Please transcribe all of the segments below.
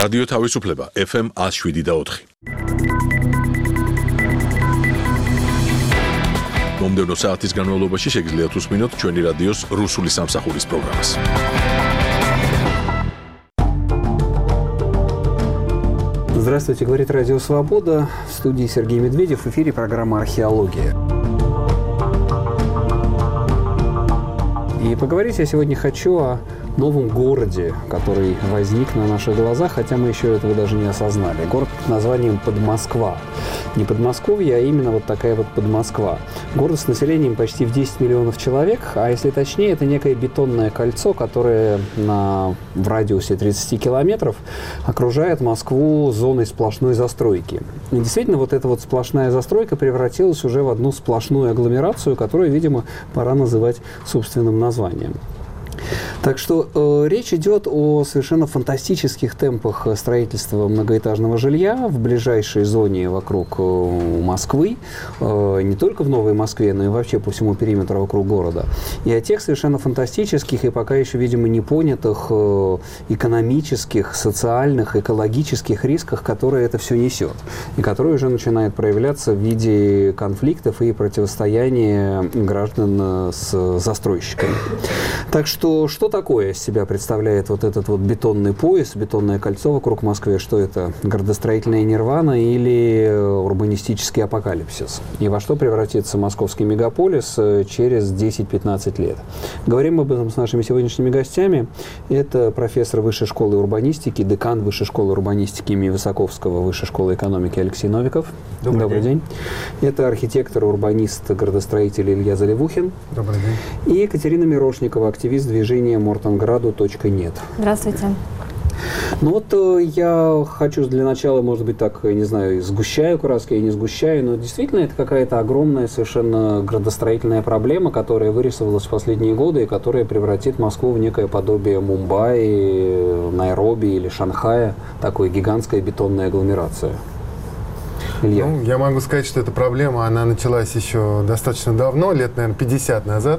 რადიო თავისუფლება FM 107.4. მომდევნო საათის განმავლობაში შეგიძლიათ უსმინოთ ჩვენი რადიოს რუსული სამსახურის პროგრამას. Здравствуйте, говорит Радио Свобода. В студии Сергей Медведев. В эфире программа «Археология». И поговорить я сегодня хочу о новом городе, который возник на наших глазах, хотя мы еще этого даже не осознали. Город под названием Подмосква. Не Подмосковье, а именно вот такая вот Подмосква. Город с населением почти в 10 миллионов человек, а если точнее, это некое бетонное кольцо, которое в радиусе 30 километров окружает Москву зоной сплошной застройки. И действительно, вот эта вот сплошная застройка превратилась уже в одну сплошную агломерацию, которую, видимо, пора называть собственным названием. Так что речь идет о совершенно фантастических темпах строительства многоэтажного жилья в ближайшей зоне вокруг Москвы, не только в Новой Москве, но и вообще по всему периметру вокруг города. И о тех совершенно фантастических и пока еще, видимо, не понятых экономических, социальных, экологических рисках, которые это все несет. И которые уже начинают проявляться в виде конфликтов и противостояния граждан с застройщиками. Так что такое из себя представляет вот этот вот бетонный пояс, бетонное кольцо вокруг Москвы? Что это? Градостроительная нирвана или урбанистический апокалипсис? И во что превратится московский мегаполис через 10-15 лет? Говорим об этом с нашими сегодняшними гостями. Это профессор Высшей школы урбанистики, декан Высшей школы урбанистики имени Высоковского Высшей школы экономики Алексей Новиков. Добрый день. Это архитектор, урбанист, градостроитель Илья Заливухин. Добрый день. И Екатерина Мирошникова, активист движения Мортонграду.нет. Здравствуйте. Ну вот я хочу для начала, может быть, так, не знаю, сгущаю краски, я не сгущаю, но действительно это какая-то огромная совершенно градостроительная проблема, которая вырисовалась в последние годы и которая превратит Москву в некое подобие Мумбаи, Найроби или Шанхая, такой гигантская бетонная агломерация. Илья. Ну, я могу сказать, что эта проблема, она началась еще достаточно давно, лет, наверное, 50 назад,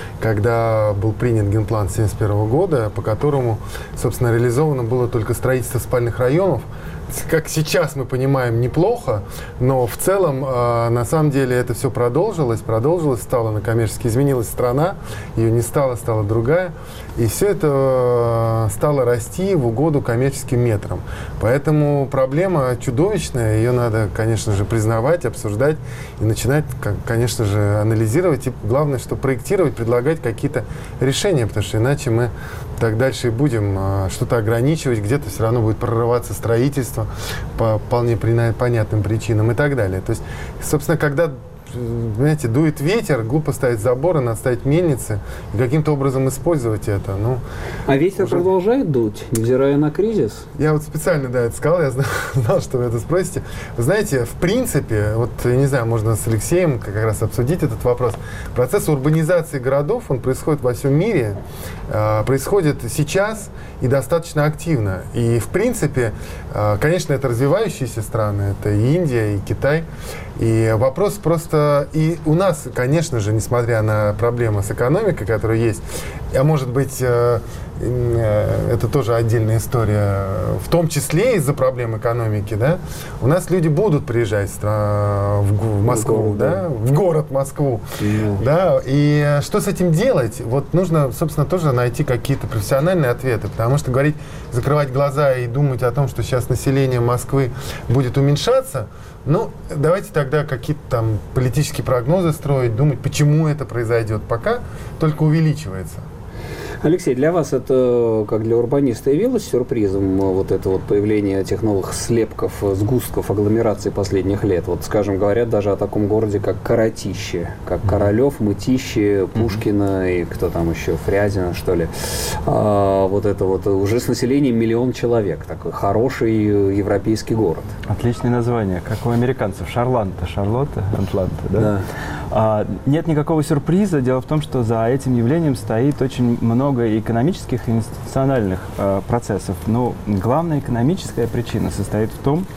когда был принят генплан 1971 года, по которому, собственно, реализовано было только строительство спальных районов. Как сейчас мы понимаем, неплохо, но в целом, на самом деле, это все продолжилось, стала на коммерчески, изменилась страна, ее не стало, стала другая, и все это стало расти в угоду коммерческим метрам. Поэтому проблема чудовищная, ее надо, конечно же, признавать, обсуждать и начинать, конечно же, анализировать, и главное, что проектировать, предлагать какие-то решения, потому что иначе мы так дальше и будем что-то ограничивать, где-то все равно будет прорываться строительство по вполне понятным причинам и так далее. То есть, собственно, когда, знаете, дует ветер, глупо ставить заборы, надо ставить мельницы и каким-то образом использовать это. Ну, а ветер продолжает дуть, невзирая на кризис? Я вот специально, это сказал, я знал, что вы это спросите. Вы знаете, в принципе, вот, я не знаю, можно с Алексеем как раз обсудить этот вопрос. Процесс урбанизации городов, он происходит во всем мире, происходит сейчас и достаточно активно. И, в принципе, конечно, это развивающиеся страны, это и Индия, и Китай. И вопрос просто... И у нас, конечно же, несмотря на проблемы с экономикой, которая есть, а может быть, это тоже отдельная история, в том числе из-за проблем экономики, да, у нас люди будут приезжать в Москву, да, в город Москву, да, и что с этим делать? Вот нужно, собственно, тоже найти какие-то профессиональные ответы, потому что говорить, закрывать глаза и думать о том, что сейчас население Москвы будет уменьшаться, ну, давайте тогда какие-то там политические прогнозы строить, думать, почему это произойдет, пока только увеличивается. Алексей, для вас это, как для урбаниста, явилось сюрпризом вот это вот появление этих новых слепков, сгустков агломерации последних лет? Вот, скажем, говорят даже о таком городе, как Коротище, как Королев, Мытище, Пушкино и кто там еще, Фрязино, что ли. Вот это вот уже с населением 1 миллион человек, такой хороший европейский город. Отличное название, как у американцев, Шарлотта, Атланта, да? Нет никакого сюрприза. Дело в том, что за этим явлением стоит очень много экономических и институциональных процессов. Но главная экономическая причина состоит в том,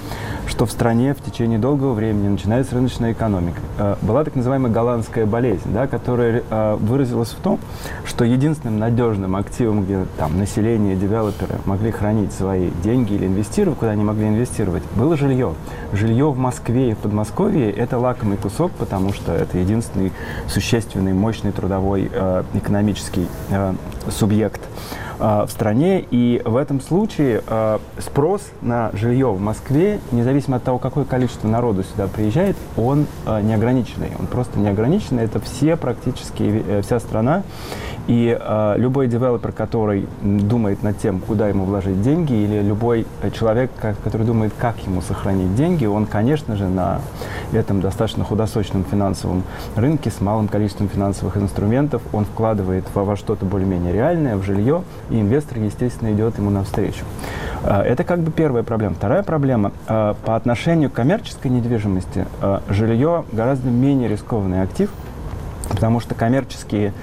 что в стране в течение долгого времени, начиная с рыночной экономики, была так называемая голландская болезнь, да, которая выразилась в том, что единственным надежным активом, где там население, девелоперы могли хранить свои деньги или инвестировать, куда они могли инвестировать, было жилье. Жилье в Москве и в Подмосковье – это лакомый кусок, потому что это единственный существенный, мощный трудовой экономический субъект в стране, и в этом случае спрос на жилье в Москве, независимо от того, какое количество народу сюда приезжает, он неограниченный. Он просто неограниченный. Это практически вся страна. И любой девелопер, который думает над тем, куда ему вложить деньги, или любой человек, который думает, как ему сохранить деньги, он, конечно же, на этом достаточно худосочном финансовом рынке с малым количеством финансовых инструментов, он вкладывает во что-то более-менее реальное, в жилье, и инвестор, естественно, идет ему навстречу. Это как бы первая проблема. Вторая проблема. По отношению к коммерческой недвижимости жилье гораздо менее рискованный актив, потому что коммерческие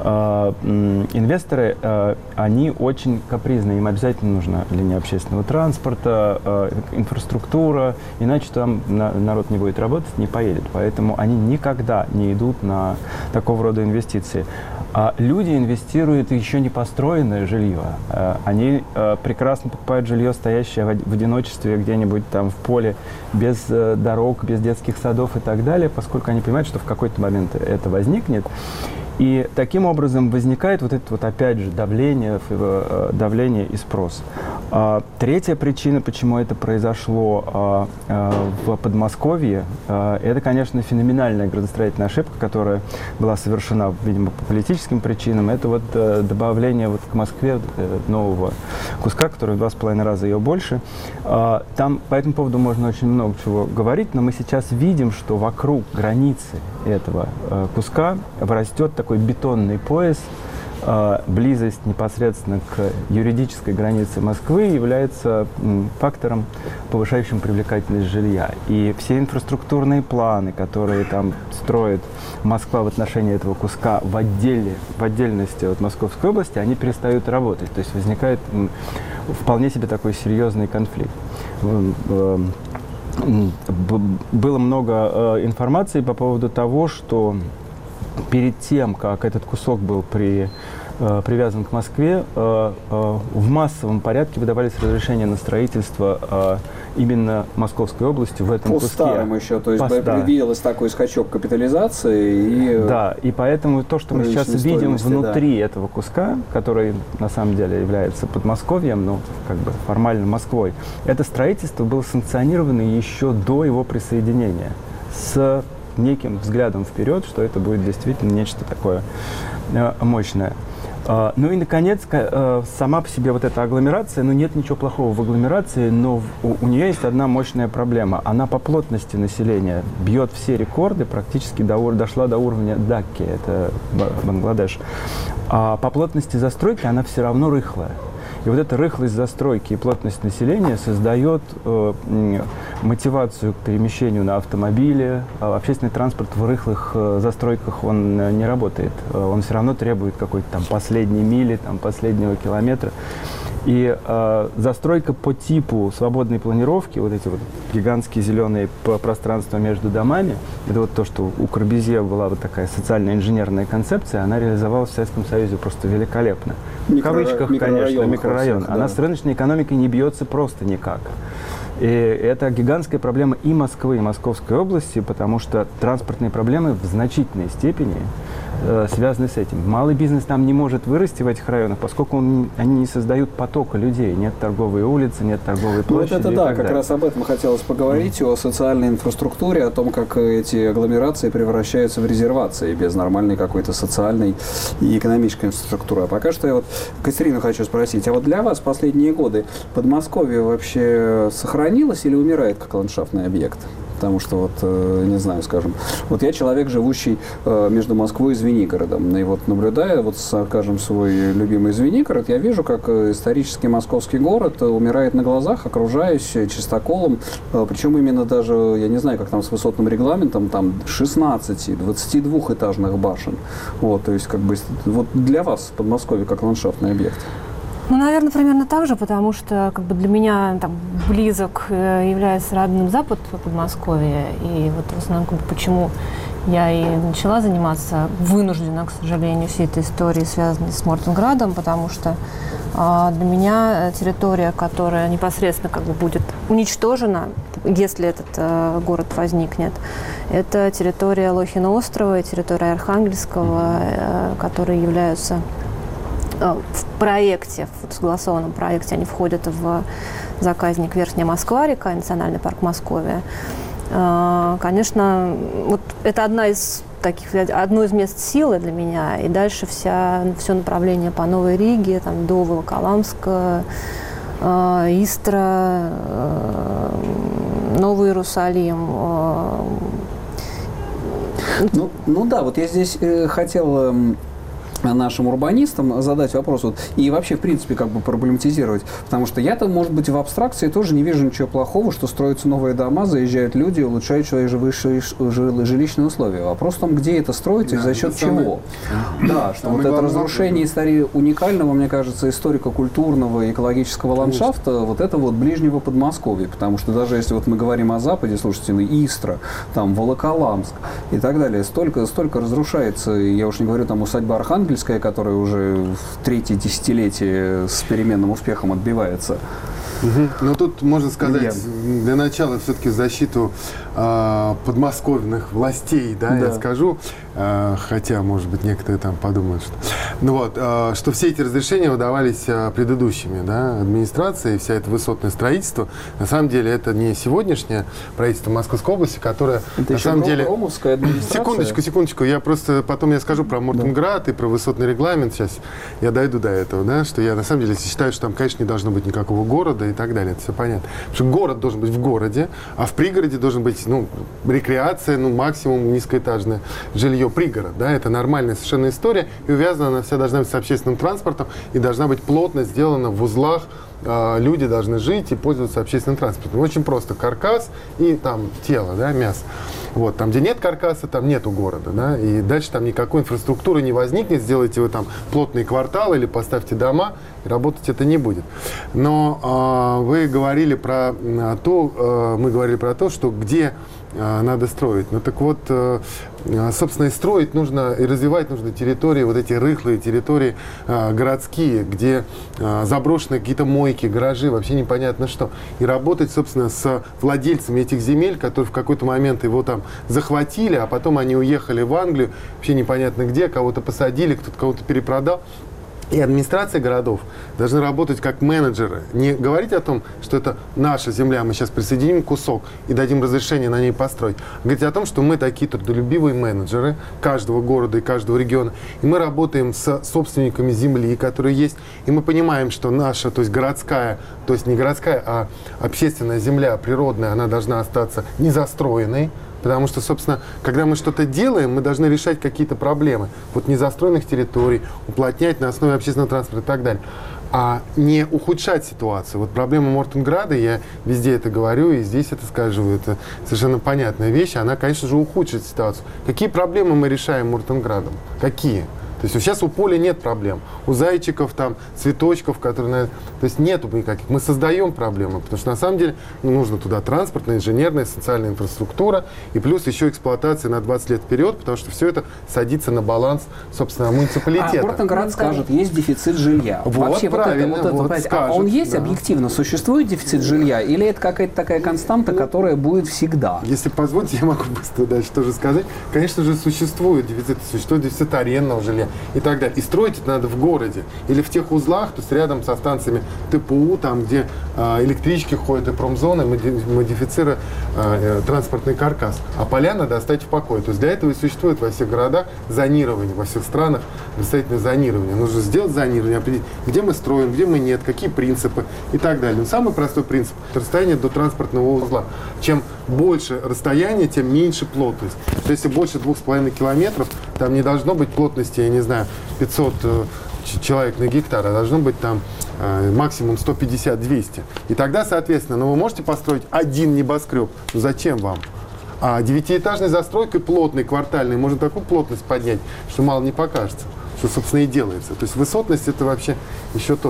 инвесторы, они очень капризные. Им обязательно нужна линия общественного транспорта, инфраструктура, иначе там народ не будет работать, не поедет. Поэтому они никогда не идут на такого рода инвестиции. А люди инвестируют в еще не построенное жилье. Они прекрасно покупают жилье, стоящее в одиночестве где-нибудь там в поле, без дорог, без детских садов и так далее, поскольку они понимают, что в какой-то момент это возникнет. И таким образом возникает вот это вот опять же давление и спрос. Третья причина, почему это произошло в Подмосковье, это, конечно, феноменальная градостроительная ошибка, которая была совершена, видимо, по политическим причинам. Это вот добавление вот к Москве нового куска, который в 2,5 раза ее больше. Там по этому поводу можно очень много чего говорить, но мы сейчас видим, что вокруг границы этого куска растет такой бетонный пояс. Близость непосредственно к юридической границе Москвы является фактором, повышающим привлекательность жилья. И все инфраструктурные планы, которые там строит Москва в отношении этого куска в отдельности от Московской области, они перестают работать. То есть возникает вполне себе такой серьезный конфликт. Было много информации по поводу того, что перед тем, как этот кусок был привязан к Москве, в массовом порядке выдавались разрешения на строительство именно Московской области в этом куске. По-старому еще, то есть виделось такой скачок капитализации. Да, и поэтому то, что мы сейчас видим внутри этого куска, который на самом деле является Подмосковьем, но как бы формально Москвой, это строительство было санкционировано еще до его присоединения с неким взглядом вперед, что это будет действительно нечто такое мощное. Ну и, наконец, сама по себе вот эта агломерация, нет ничего плохого в агломерации, но у нее есть одна мощная проблема. Она по плотности населения бьет все рекорды, практически дошла до уровня Дакки, это Бангладеш. А по плотности застройки она все равно рыхлая. И вот эта рыхлость застройки и плотность населения создает мотивацию к перемещению на автомобиле. Общественный транспорт в рыхлых застройках, он не работает. Он все равно требует какой-то там последней мили, последнего километра. И застройка по типу свободной планировки, вот эти вот гигантские зеленые пространства между домами, это вот то, что у Корбюзье была вот такая социально-инженерная концепция, она реализовалась в Советском Союзе просто великолепно. В кавычках, конечно, микрорайон. Она с рыночной экономикой не бьется просто никак. И это гигантская проблема и Москвы, и Московской области, потому что транспортные проблемы в значительной степени связаны с этим. Малый бизнес там не может вырасти в этих районах, поскольку они не создают потока людей. Нет торговой улицы, нет торговой площади. Вот это да, как раз об этом хотелось поговорить, о социальной инфраструктуре, о том, как эти агломерации превращаются в резервации без нормальной какой-то социальной и экономической инфраструктуры. А пока что я вот Катерину хочу спросить, а вот для вас последние годы Подмосковье вообще сохранилось или умирает как ландшафтный объект? Потому что, вот, не знаю, скажем, вот я человек, живущий между Москвой и Звенигородом, и вот наблюдая, вот, скажем, свой любимый Звенигород, я вижу, как исторический московский город умирает на глазах, окружаясь чистоколом, причем именно даже, я не знаю, как там с высотным регламентом, там 16, 22-этажных башен. Вот, то есть, как бы, вот для вас Подмосковье как ландшафтный объект. Ну, наверное, примерно так же, потому что как бы для меня там близок является родным Запад Подмосковья. И вот в основном почему я и начала заниматься вынужденно, к сожалению, всей этой историей, связанной с Мортенградом, потому что для меня территория, которая непосредственно как бы будет уничтожена, если этот город возникнет, это территория Лохина острова и территория Архангельского, которые являются в проекте, в согласованном проекте, они входят в заказник Верхняя Москва-река, Национальный парк Московия. Конечно, вот это одно из мест силы для меня, и дальше все направление по Новой Риге, там, до Волоколамска, Истра, Новый Иерусалим. Ну да, вот я здесь хотел нашим урбанистам задать вопрос и вообще, в принципе, как бы проблематизировать. Потому что я-то, может быть, в абстракции тоже не вижу ничего плохого, что строятся новые дома, заезжают люди, улучшают свои жилищные условия. Вопрос в том, где это строится и за счет чего. Да, что вот это разрушение истории уникального, мне кажется, историко-культурного и экологического ландшафта, вот это вот ближнего Подмосковья. Потому что даже если вот мы говорим о Западе, слушайте, Истра, там, Волоколамск и так далее, столько разрушается. Я уж не говорю там усадьба Архангельская, которая уже в третье десятилетие с переменным успехом отбивается. Но тут можно сказать, для начала все-таки в защиту подмосковных властей, да, я скажу, хотя, может быть, некоторые там подумают, что все эти разрешения выдавались предыдущими, да, администрацией, вся это высотное строительство. На самом деле это не сегодняшнее правительство Московской области, которое это на самом деле... Ромовская администрация. Секундочку, потом я скажу про Мортенград и про высотный регламент, сейчас я дойду до этого, да, что я на самом деле считаю, что там, конечно, не должно быть никакого города и так далее, это все понятно. Потому что город должен быть в городе, а в пригороде должен быть, рекреация, максимум низкоэтажное жилье пригород, да, это нормальная совершенно история, и увязана она вся должна быть с общественным транспортом, и должна быть плотно сделана в узлах, люди должны жить и пользоваться общественным транспортом. Очень просто: каркас и там тело, да, мясо. Вот, там, где нет каркаса, там нету города, да, и дальше там никакой инфраструктуры не возникнет, сделайте вы там плотные кварталы или поставьте дома, и работать это не будет. Но мы говорили про то, что где надо строить. Ну так вот, собственно, и строить нужно, и развивать нужно территории, вот эти рыхлые территории городские, где заброшены какие-то мойки, гаражи, вообще непонятно что. И работать, собственно, с владельцами этих земель, которые в какой-то момент его там захватили, а потом они уехали в Англию, вообще непонятно где, кого-то посадили, кто-то кого-то перепродал. И администрация городов должны работать как менеджеры. Не говорить о том, что это наша земля, мы сейчас присоединим кусок и дадим разрешение на ней построить. Говорить о том, что мы такие трудолюбивые менеджеры каждого города и каждого региона. И мы работаем с собственниками земли, которые есть. И мы понимаем, что наша, то есть городская, то есть не городская, а общественная земля, природная, она должна остаться незастроенной. Потому что, собственно, когда мы что-то делаем, мы должны решать какие-то проблемы. Вот незастроенных территорий, уплотнять на основе общественного транспорта и так далее. А не ухудшать ситуацию. Вот проблема Мортенграда, я везде это говорю и здесь это скажу, это совершенно понятная вещь, она, конечно же, ухудшит ситуацию. Какие проблемы мы решаем Мортенградом? Какие? То есть сейчас у поля нет проблем. У зайчиков, там, цветочков, которые... То есть нету никаких. Мы создаем проблемы, потому что на самом деле нужно туда транспортная, инженерная, социальная инфраструктура и плюс еще эксплуатация на 20 лет вперед, потому что все это садится на баланс, собственно, муниципалитета. А Мортенград скажет, есть дефицит жилья. Вот, вообще, правильно, скажет, а он есть объективно? Существует дефицит жилья? Или это какая-то такая константа, которая будет всегда? Если позволите, я могу быстро дальше тоже сказать. Конечно же, существует дефицит арендного жилья и так далее. И строить это надо в городе или в тех узлах, то есть рядом со станциями ТПУ, там, где электрички ходят и промзоны, модифицируя транспортный каркас. А поля надо оставить в покое. То есть для этого и существует во всех городах зонирование, во всех странах представительное зонирование. Нужно сделать зонирование, определить, где мы строим, где мы нет, какие принципы и так далее. Но самый простой принцип – расстояние до транспортного узла. Чем больше расстояние, тем меньше плотность. То есть если больше 2,5 километров, там не должно быть плотности, я не знаю, 500 человек на гектар, а должно быть там максимум 150-200. И тогда, соответственно, вы можете построить один небоскреб. Ну зачем вам? А 9-этажной застройкой плотной, квартальной, можно такую плотность поднять, что мало не покажется. Что, собственно, и делается. То есть высотность – это вообще еще тот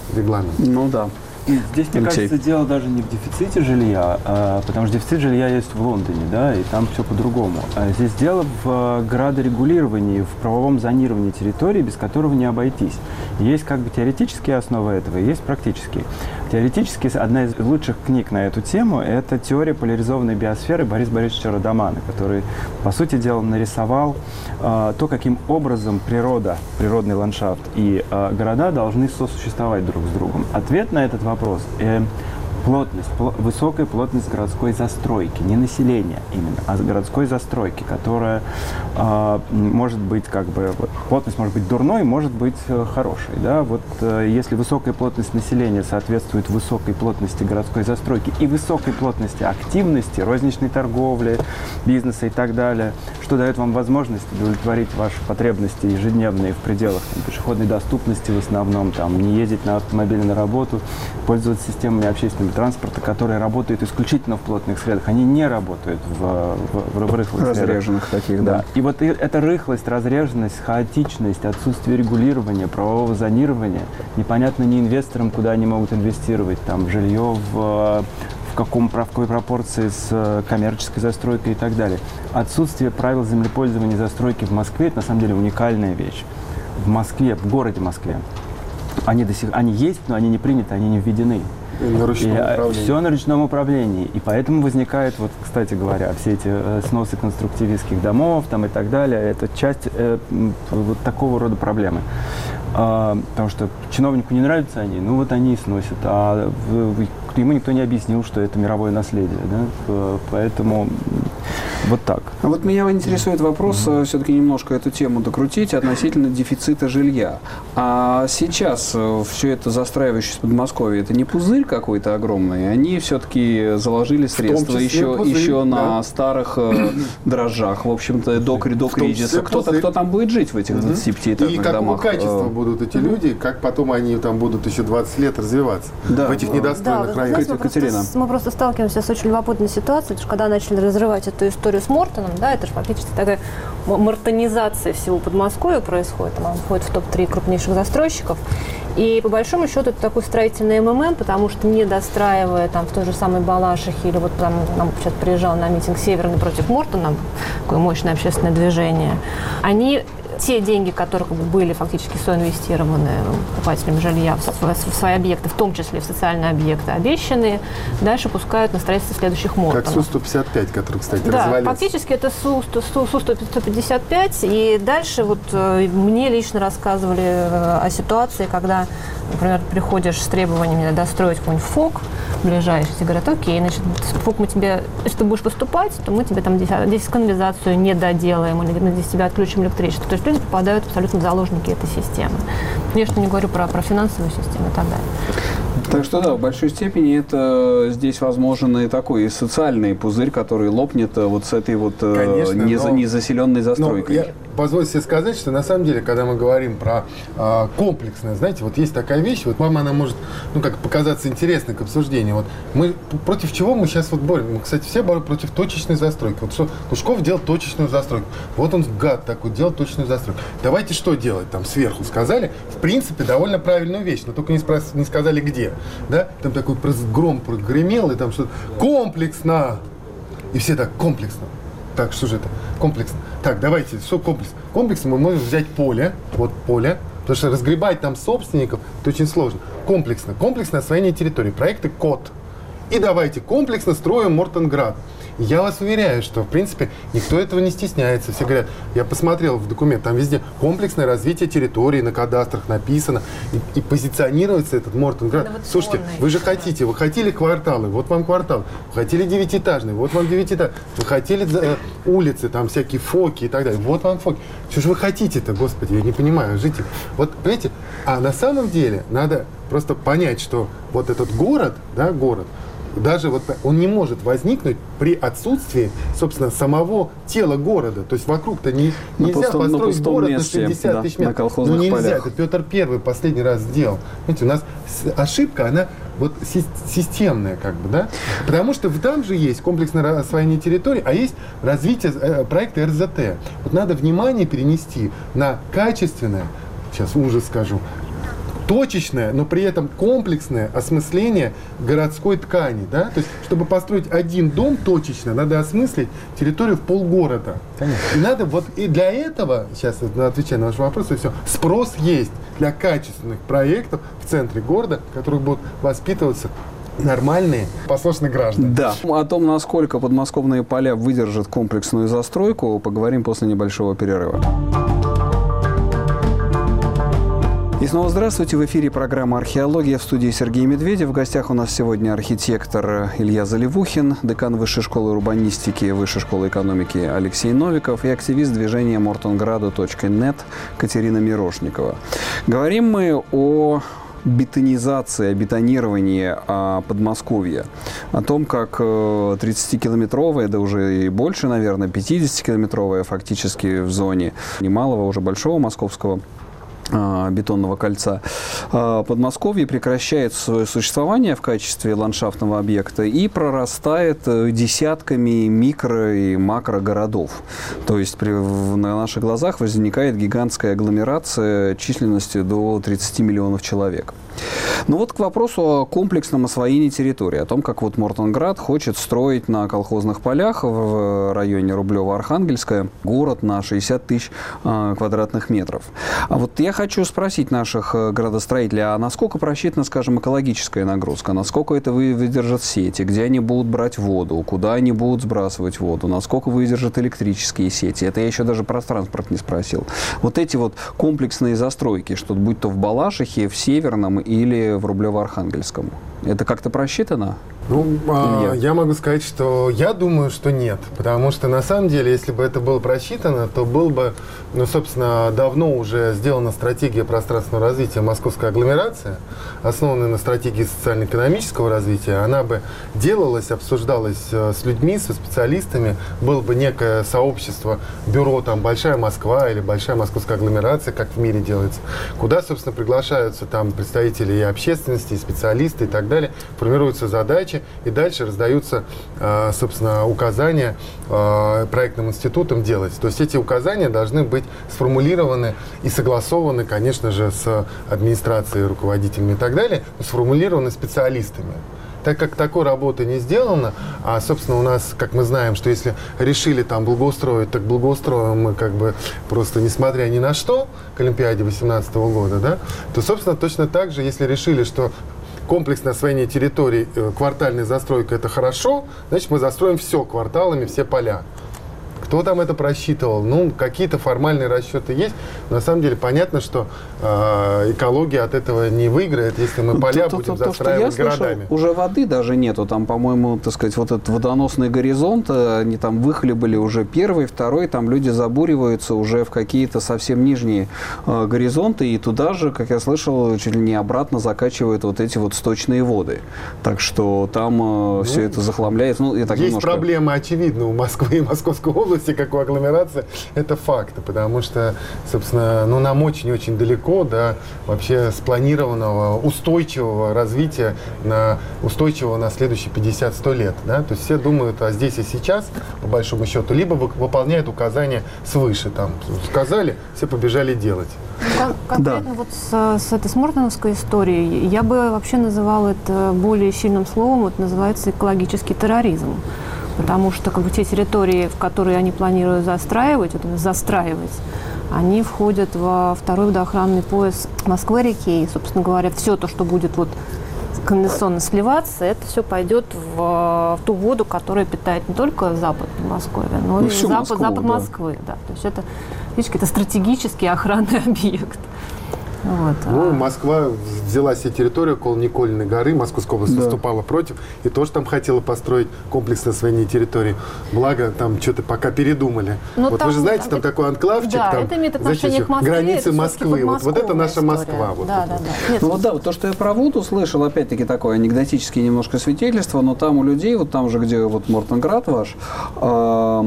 регламент. Ну да. И здесь, мне Алексей. кажется, дело даже не в дефиците жилья, потому что дефицит жилья есть в Лондоне, да, и там все по-другому. Здесь дело в градорегулировании, в правовом зонировании территории, без которого не обойтись. Есть как бы теоретические основы этого, есть практические. Теоретически одна из лучших книг на эту тему – это «Теория поляризованной биосферы» Бориса Борисовича Родомана, который, по сути дела, нарисовал то, каким образом природа, природный ландшафт и города должны сосуществовать друг с другом. Ответ на этот вопрос плотность, высокая плотность городской застройки, не населения именно, а городской застройки, которая может быть как бы, плотность может быть дурной, может быть хорошей, да, вот если высокая плотность населения соответствует высокой плотности городской застройки и высокой плотности активности, розничной торговли, бизнеса и так далее, что дает вам возможность удовлетворить ваши потребности ежедневные в пределах пешеходной доступности в основном, там, не ездить на автомобиле на работу, пользоваться системами общественного транспорта, которые работают исключительно в плотных средах. Они не работают в рыхлых средах. Разреженных таких, да. И вот эта рыхлость, разреженность, хаотичность, отсутствие регулирования, правового зонирования, непонятно ни инвесторам, куда они могут инвестировать, там, в жилье, в какой пропорции с коммерческой застройкой и так далее. Отсутствие правил землепользования и застройки в Москве – это на самом деле уникальная вещь. В Москве, в городе Москве. Они есть, но они не приняты, они не введены. На ручном управлении. Все на ручном управлении. И поэтому возникают, вот, кстати говоря, все эти сносы конструктивистских домов там, и так далее. Это часть вот такого рода проблемы. Потому что чиновнику не нравятся они, ну вот они и сносят. А ему никто не объяснил, что это мировое наследие. Да? Поэтому вот так. А вот меня интересует вопрос, все-таки немножко эту тему докрутить относительно дефицита жилья. А сейчас все это застраивающееся Подмосковье, это не пузырь какой-то огромный? Они все-таки заложили средства еще на старых дрожжах, в общем-то, до кризиса. Кто там будет жить в этих 25-этажных домах? И какого качества будут эти люди, как потом они там будут еще 20 лет развиваться в этих недостроенных районах? Мы просто сталкиваемся с очень любопытной ситуацией, потому что когда начали разрывать эту историю с Мортоном, да, это же фактически такая мортонизация всего Подмосковья происходит, он входит в топ-3 крупнейших застройщиков. И по большому счету это такой строительный МММ, потому что не достраивая там в той же самой Балашихе, или вот там нам сейчас приезжал на митинг Северный против Мортона, такое мощное общественное движение, они те деньги, которые были фактически соинвестированы покупателями жилья в свои объекты, в том числе в социальные объекты, обещанные, дальше пускают на строительство следующих Мортонов. Как Су-155, который, кстати, да, развалился. Фактически это Су-155. И дальше вот мне лично рассказывали о ситуации, когда, например, приходишь с требованиями достроить какой-нибудь ФОК ближайший, и говорят, окей, значит, ФОК мы тебе, если ты будешь поступать, то мы тебе там здесь канализацию не доделаем, или мы здесь тебя отключим электричество. То есть люди попадают абсолютно в заложники этой системы. Я что не говорю про финансовую систему и так далее. Так что да, в большой степени это здесь возможен и такой социальный пузырь, который лопнет вот с этой вот незаселенной застройкой. Позвольте себе сказать, что на самом деле, когда мы говорим про комплексное, знаете, вот есть такая вещь, вот вам она может, ну, как показаться интересной к обсуждению. Вот мы против чего мы сейчас вот боремся? Мы, кстати, все борем против точечной застройки. Вот что Лужков делал точечную застройку. Вот он, гад такой, делал точечную застройку. Давайте что делать? Там сверху сказали, в принципе, довольно правильную вещь, но только не сказали где. Да? Там такой гром прогремел, и там что-то комплексно. И все так, комплексно. Так, что же это? Комплексно. Так, давайте, что комплексно? Комплексно мы можем взять поле, вот поле, потому что разгребать там собственников, это очень сложно. Комплексно. Комплексное освоение территории. Проекты КОТ. И давайте комплексно строим Мортонград. Я вас уверяю, что, в принципе, никто этого не стесняется. Все говорят, я посмотрел в документ, там везде комплексное развитие территории, на кадастрах написано, и позиционируется этот Мортонград. Слушайте, вы же хотите, вы хотели кварталы, вот вам квартал, вы хотели девятиэтажный, вот вам девятиэтажный, вы хотели улицы, там всякие фоки и так далее, вот вам фоки. Что же вы хотите-то, господи, я не понимаю, жители. Вот, понимаете, а на самом деле надо просто понять, что вот этот город, да, город, даже вот он не может возникнуть при отсутствии, собственно, самого тела города. То есть вокруг-то нельзя построить город на 60 тысяч метров. Ну нельзя, это Петр I последний раз сделал. Знаете, у нас ошибка, она вот системная как бы, да? Потому что там же есть комплексное освоение территории, а есть развитие проекта РЗТ. Вот надо внимание перенести на качественное, сейчас ужас скажу, точечное, но при этом комплексное осмысление городской ткани. Да? То есть, чтобы построить один дом точечно, надо осмыслить территорию в полгорода. Конечно. И надо вот и для этого, сейчас отвечаю на ваш вопрос, и все, спрос есть для качественных проектов в центре города, в которых будут воспитываться нормальные, послушные граждане. Да. О том, насколько подмосковные поля выдержат комплексную застройку, поговорим после небольшого перерыва. И снова здравствуйте. В эфире программа «Археология», в студии Сергей Медведев. В гостях у нас сегодня архитектор Илья Заливухин, декан Высшей школы урбанистики, Высшей школы экономики Алексей Новиков и активист движения mortongradu.net Катерина Мирошникова. Говорим мы о бетонизации, о бетонировании Подмосковья. О том, как 30-километровая, да уже и больше, наверное, 50-километровая фактически в зоне немалого, уже большого московского бетонного кольца, Подмосковье прекращает свое существование в качестве ландшафтного объекта и прорастает десятками микро- и макрогородов. То есть на наших глазах возникает гигантская агломерация численностью до 30 миллионов человек. Ну вот к вопросу о комплексном освоении территории, о том, как вот Мортонград хочет строить на колхозных полях в районе Рублево-Архангельское город на 60 тысяч квадратных метров. А вот я хочу спросить наших градостроителей, а насколько просчитана, скажем, экологическая нагрузка, насколько это выдержат сети, где они будут брать воду, куда они будут сбрасывать воду, насколько выдержат электрические сети. Это я еще даже про транспорт не спросил. Вот эти вот комплексные застройки, что будь то в Балашихе, в Северном или в Рублево-Архангельском, это как-то просчитано? Ну, я могу сказать, что я думаю, что нет. Потому что, на самом деле, если бы это было просчитано, то был бы, ну, собственно, давно уже сделана стратегия пространственного развития московской агломерации, основанная на стратегии социально-экономического развития. Она бы делалась, обсуждалась с людьми, со специалистами. Было бы некое сообщество, бюро, там, «Большая Москва» или «Большая московская агломерация», как в мире делается, куда, собственно, приглашаются там представители и общественности, и специалисты и так далее, формируются задачи, и дальше раздаются, собственно, указания проектным институтам делать. То есть эти указания должны быть сформулированы и согласованы, конечно же, с администрацией, руководителями и так далее, но сформулированы специалистами. Так как такой работы не сделано, а, собственно, у нас, как мы знаем, что если решили там благоустроить, так благоустроим мы как бы просто несмотря ни на что к Олимпиаде 2018 года, да, то, собственно, точно так же, если решили, что комплексное освоение территорий, квартальная застройка – это хорошо, значит, мы застроим все кварталами, все поля. Кто там это просчитывал? Ну, какие-то формальные расчеты есть. На самом деле понятно, что экология от этого не выиграет, если мы поля будем застраивать городами. Уже воды даже нету. Там, по-моему, так сказать, вот этот водоносный горизонт, они там выхлебали уже первый, второй, там люди забуриваются уже в какие-то совсем нижние горизонты, и туда же, как я слышал, чуть ли не обратно закачивают вот эти вот сточные воды. Так что там все это захламляется. Ну, я так есть немножко... проблемы очевидны у Москвы и Московской области, как у агломерации, это факты, потому что, собственно, ну, нам очень-очень далеко до вообще спланированного устойчивого развития, устойчивого на следующие 50-100 лет. Да? То есть все думают, а здесь и сейчас, по большому счету, либо выполняют указания свыше. Там, сказали, все побежали делать. Конкретно вот с мортоновской историей я бы вообще называла это более сильным словом, это называется экологический терроризм. Потому что как бы, те территории, в которые они планируют застраивать, они входят во второй водоохранный пояс Москвы-реки. И, собственно говоря, все то, что будет вот канализационно сливаться, это все пойдет в ту воду, которая питает не только запад Подмосковья, но и запад Москвы. Да. То есть это, видишь, это стратегический охранный объект. Вот. Ну, Москва взяла себе территорию около Николиной горы, Московская область выступала против, и тоже там хотела построить комплексное освоение территории. Благо, там что-то пока передумали. Но вот там, вы же знаете, там такой анклавчик, да, там, это имеет отношение к Москве, границы Москвы. Вот это наша история. Москва. Вот да, да, да. Нет, Ну вот да, вот то, что я про воду слышал, опять-таки такое анекдотическое немножко свидетельство, но там у людей, вот там же, где вот Мортонград ваш, в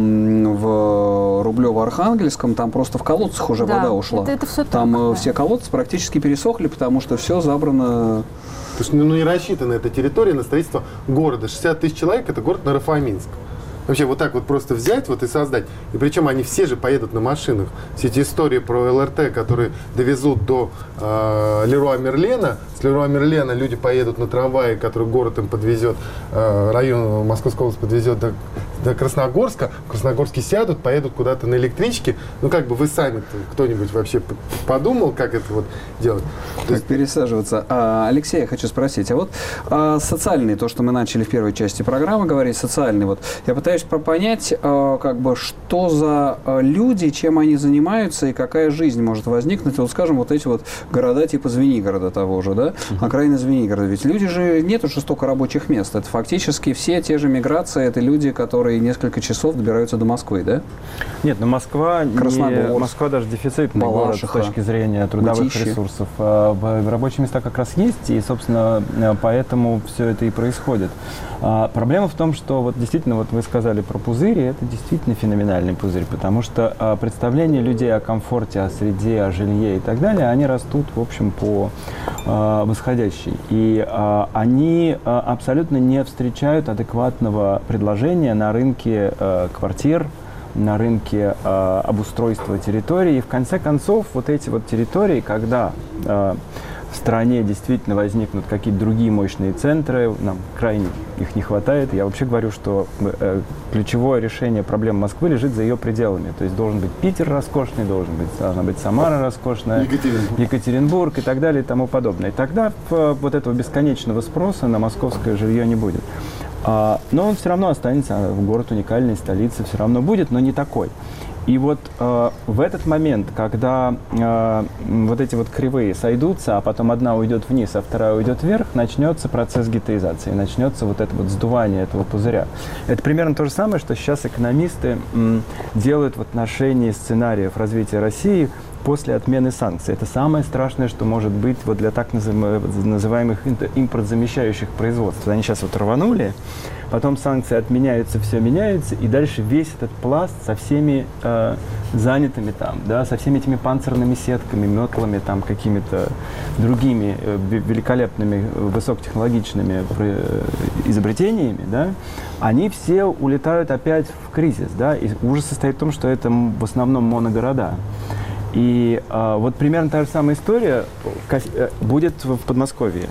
Рублево-Архангельском, там просто в колодцах уже вода ушла. Это все там так, все колодцы практически пересохли, потому что все забрано. Потому что не рассчитана эта территория на строительство города. 60 тысяч человек – это город Наро-Фоминск. Вообще вот так вот просто взять вот и создать. И причем они все же поедут на машинах. Все эти истории про ЛРТ, которые довезут до Леруа Мерлена. С Леруа Мерлена люди поедут на трамвае, который город им подвезет, район Московской области подвезет до Красногорска. В Красногорске сядут, поедут куда-то на электричке. Ну, как бы вы сами, кто-нибудь вообще подумал, как это вот делать? Как пересаживаться. Алексей, я хочу спросить, а вот социальный, то, что мы начали в первой части программы говорить, социальный, вот, я пытаюсь понять, как бы, что за люди, чем они занимаются и какая жизнь может возникнуть, вот, скажем, вот эти вот города типа Звенигорода того же, да, окраины Звенигорода. Ведь люди же, нету же столько рабочих мест. Это фактически все те же миграции, это люди, которые несколько часов добираются до Москвы, да? Нет, но Москва даже дефицитный город с точки зрения трудовых ресурсов. Рабочие места как раз есть, и, собственно, поэтому все это и происходит. Проблема в том, что вот действительно, вот вы сказали про пузыри, это действительно феноменальный пузырь, потому что представления людей о комфорте, о среде, о жилье и так далее, они растут, в общем, по восходящей. И они абсолютно не встречают адекватного предложения на рынке квартир, на рынке обустройства территорий. И в конце концов, вот эти вот территории, когда в стране действительно возникнут какие-то другие мощные центры, нам крайне их не хватает. Я вообще говорю, что ключевое решение проблем Москвы лежит за ее пределами. То есть должен быть Питер роскошный, должна быть Самара роскошная, Екатеринбург и так далее и тому подобное. И тогда вот этого бесконечного спроса на московское жилье не будет. Но он все равно останется, город уникальный, столица все равно будет, но не такой. И вот в этот момент, когда вот эти вот кривые сойдутся, а потом одна уйдет вниз, а вторая уйдет вверх, начнется процесс геттоизации, начнется вот это вот сдувание этого пузыря. Это примерно то же самое, что сейчас экономисты делают в отношении сценариев развития России после отмены санкций. Это самое страшное, что может быть вот для так называемых импортзамещающих производств. Они сейчас вот рванули, потом санкции отменяются, все меняется, и дальше весь этот пласт со всеми занятыми там, да, со всеми этими панцирными сетками, метлами, там, какими-то другими великолепными, высокотехнологичными изобретениями, да, они все улетают опять в кризис, да, и ужас состоит в том, что это в основном моногорода. И вот примерно та же самая история будет в Подмосковье.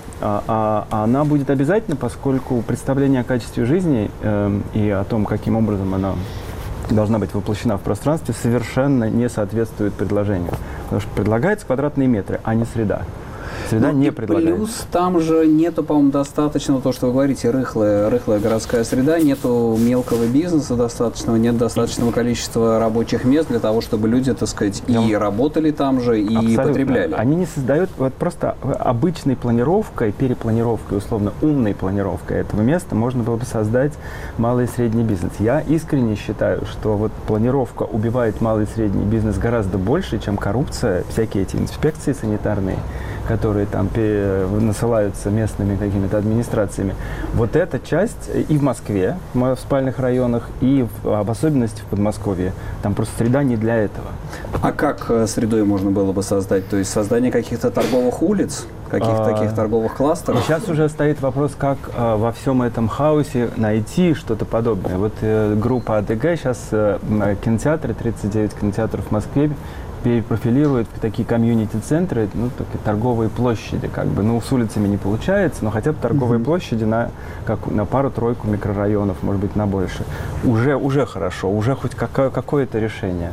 Она будет обязательно, поскольку представление о качестве жизни и о том, каким образом она должна быть воплощена в пространстве, совершенно не соответствует предложению. Потому что предлагается квадратные метры, а не среда. Среда не предлагает. Плюс там же нету, по-моему, достаточно, то, что вы говорите, рыхлая городская среда, нету мелкого бизнеса достаточного, нет достаточного количества рабочих мест для того, чтобы люди, так сказать, и работали там же, и абсолютно потребляли. Они не создают, вот просто обычной планировкой, перепланировкой, условно, умной планировкой этого места можно было бы создать малый и средний бизнес. Я искренне считаю, что вот планировка убивает малый и средний бизнес гораздо больше, чем коррупция, всякие эти инспекции санитарные, которые там насылаются местными какими-то администрациями. Вот эта часть и в Москве, в спальных районах, и в особенности в Подмосковье. Там просто среда не для этого. А как средой можно было бы создать? То есть создание каких-то торговых улиц, каких-то таких торговых кластеров? Сейчас уже стоит вопрос, как во всем этом хаосе найти что-то подобное. Вот группа АДГ сейчас кинотеатры, 39 кинотеатров в Москве, перепрофилируют в такие комьюнити-центры, ну, такие торговые площади, как бы. Ну, с улицами не получается, но хотя бы торговые площади на пару-тройку микрорайонов, может быть, на больше. Уже хорошо, уже хоть какое-то решение.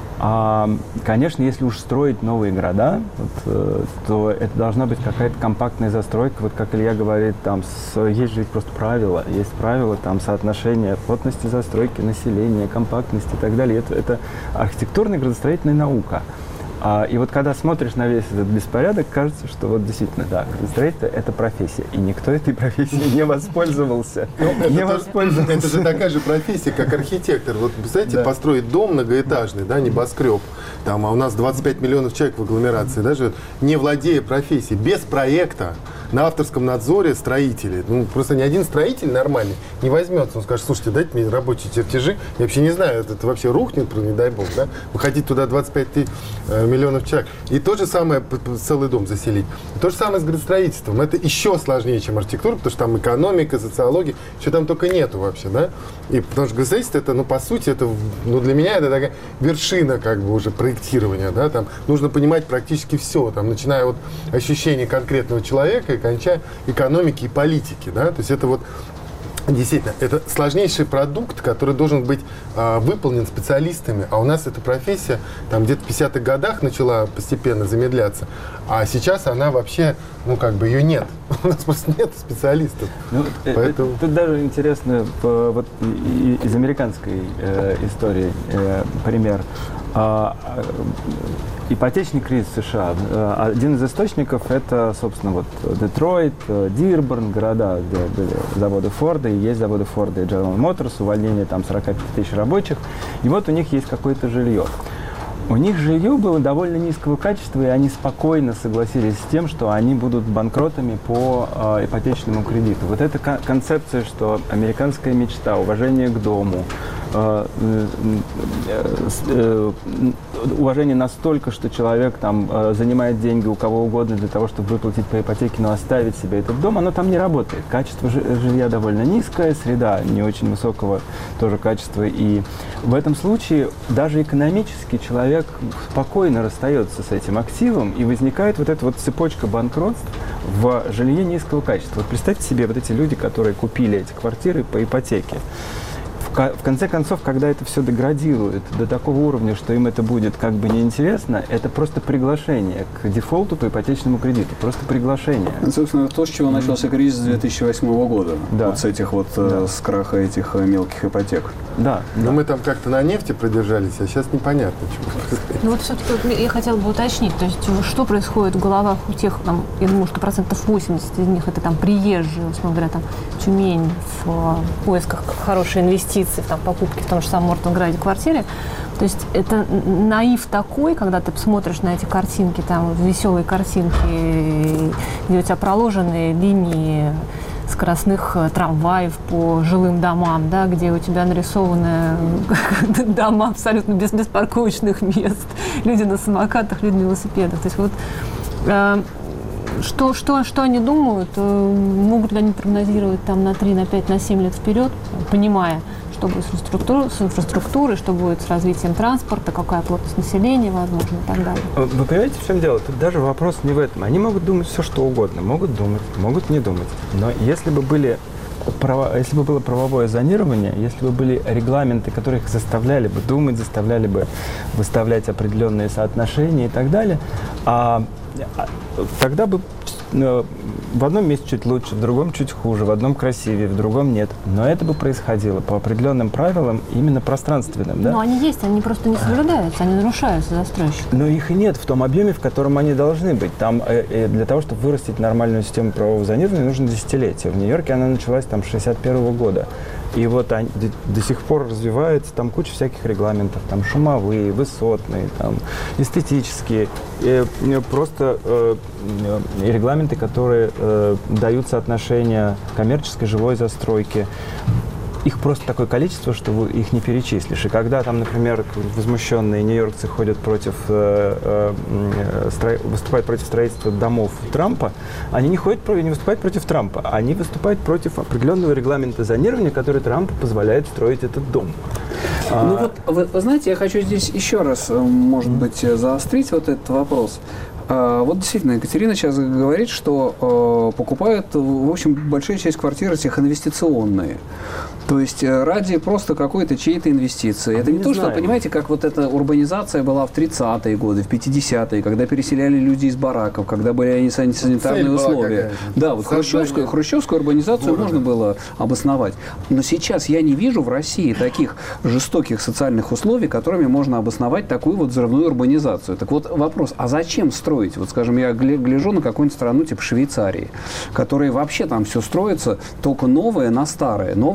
Конечно, если уж строить новые города, то это должна быть какая-то компактная застройка. Вот как Илья говорит, там есть же просто правила. Есть правила там соотношения плотности застройки, населения, компактности и так далее. Это архитектурная градостроительная наука. И вот когда смотришь на весь этот беспорядок, кажется, что вот действительно, да, градостроительство – это профессия. И никто этой профессией не воспользовался. Это же такая же профессия, как архитектор. Вот, представляете, построить дом многоэтажный, да, небоскреб, там, а у нас 25 миллионов человек в агломерации, да, живет, не владея профессией, без проекта. на авторском надзоре строителей. Ну, просто ни один строитель нормальный не возьмется. Он скажет, слушайте, дайте мне рабочие чертежи. Я вообще не знаю, это вообще рухнет, не дай бог, да? Выходить туда 25 миллионов человек. И то же самое, целый дом заселить. И то же самое с градостроительством. Это еще сложнее, чем архитектура, потому что там экономика, социология, что там только нету вообще, да? И потому что градостроительство, это, ну, по сути, это, ну, для меня это такая вершина, как бы, уже проектирования, да? Там нужно понимать практически все, там, начиная от ощущения конкретного человека и кончая экономики и политики, да? То есть это вот действительно, это сложнейший продукт, который должен быть выполнен специалистами, а у нас эта профессия там где-то в 50-х годах начала постепенно замедляться, а сейчас она вообще, ну, как бы ее нет. У нас просто нет специалистов. Ну, поэтому... Тут даже интересно, вот из американской истории пример. Ипотечный кризис в США. Один из источников — это, собственно, вот Детройт, Дирборн, города, где были заводы Форда, и есть заводы Форда и General Motors, увольнение там 45 тысяч рабочих. И вот у них есть какое-то жилье. У них жилье было довольно низкого качества, и они спокойно согласились с тем, что они будут банкротами по ипотечному кредиту. Вот эта концепция, что американская мечта, уважение к дому, уважение настолько, что человек там занимает деньги у кого угодно для того, чтобы выплатить по ипотеке, но оставить себе этот дом, оно там не работает. Качество жилья довольно низкое, среда не очень высокого тоже качества. И в этом случае даже экономически человек спокойно расстается с этим активом, и возникает вот эта вот цепочка банкротств в жилье низкого качества. Вот представьте себе вот эти люди, которые купили эти квартиры по ипотеке. В конце концов, когда это все деградирует до такого уровня, что им это будет как бы неинтересно, это просто приглашение к дефолту по ипотечному кредиту. Просто приглашение. Это, собственно, то, с чего начался кризис 2008 года. Да. Вот с этих вот, с краха этих мелких ипотек. Да. Но мы там как-то на нефти продержались, а сейчас непонятно, чего. Ну вот все-таки я хотела бы уточнить, то есть что происходит в головах у тех, там, я думаю, что 80% из них это там приезжие, условно говоря, там Тюмень в поисках хорошей инвестиции, там, покупки в том же самом Мортонграде квартиры. То есть это наив такой, когда ты смотришь на эти картинки, там, веселые картинки, где у тебя проложены линии скоростных трамваев по жилым домам, да, где у тебя нарисованы дома абсолютно без парковочных мест, люди на самокатах, люди на велосипедах. То есть вот что они думают, могут ли они прогнозировать там на 3, на 5, на 7 лет вперед, понимая, что будет с инфраструктурой, что будет с развитием транспорта, какая плотность населения, возможно, и так далее. Вы понимаете, в чем дело? Тут даже вопрос не в этом. Они могут думать все, что угодно. Могут думать, могут не думать. Но если бы было правовое зонирование, если бы были регламенты, которые их заставляли бы думать, заставляли бы выставлять определенные соотношения и так далее, тогда бы в одном месте чуть лучше, в другом чуть хуже, в одном красивее, в другом нет. Но это бы происходило по определенным правилам, именно пространственным. Да? Но они есть, они просто не соблюдаются, они нарушаются застройщиками. Но их и нет в том объеме, в котором они должны быть. Там для того, чтобы вырастить нормальную систему правового зонирования, нужно десятилетие. В Нью-Йорке она началась там с 1961 года. И вот они до сих пор развивается, там куча всяких регламентов, там шумовые, высотные, там эстетические, просто регламенты, которые дают соотношение коммерческой жилой застройки. Их просто такое количество, что их не перечислишь. И когда там, например, возмущенные нью-йоркцы выступают против строительства домов Трампа, они не выступают против Трампа, они выступают против определенного регламента зонирования, который Трампу позволяет строить этот дом. Ну вот, вы знаете, я хочу здесь еще раз, может быть, заострить вот этот вопрос. Вот действительно, Екатерина сейчас говорит, что покупают, в общем, большая часть квартир этих инвестиционные. То есть ради просто какой-то чьей-то инвестиции. Это не то, что, понимаете, как вот эта урбанизация была в 30-е годы, в 50-е, когда переселяли люди из бараков, когда были санитарные условия. Да, вот хрущевскую урбанизацию можно было обосновать. Но сейчас я не вижу в России таких жестоких социальных условий, которыми можно обосновать такую вот взрывную урбанизацию. Так вот вопрос, а зачем строить? Вот, скажем, я гляжу на какую-нибудь страну типа Швейцарии, которой вообще там все строится только новое на старое, новое за старое.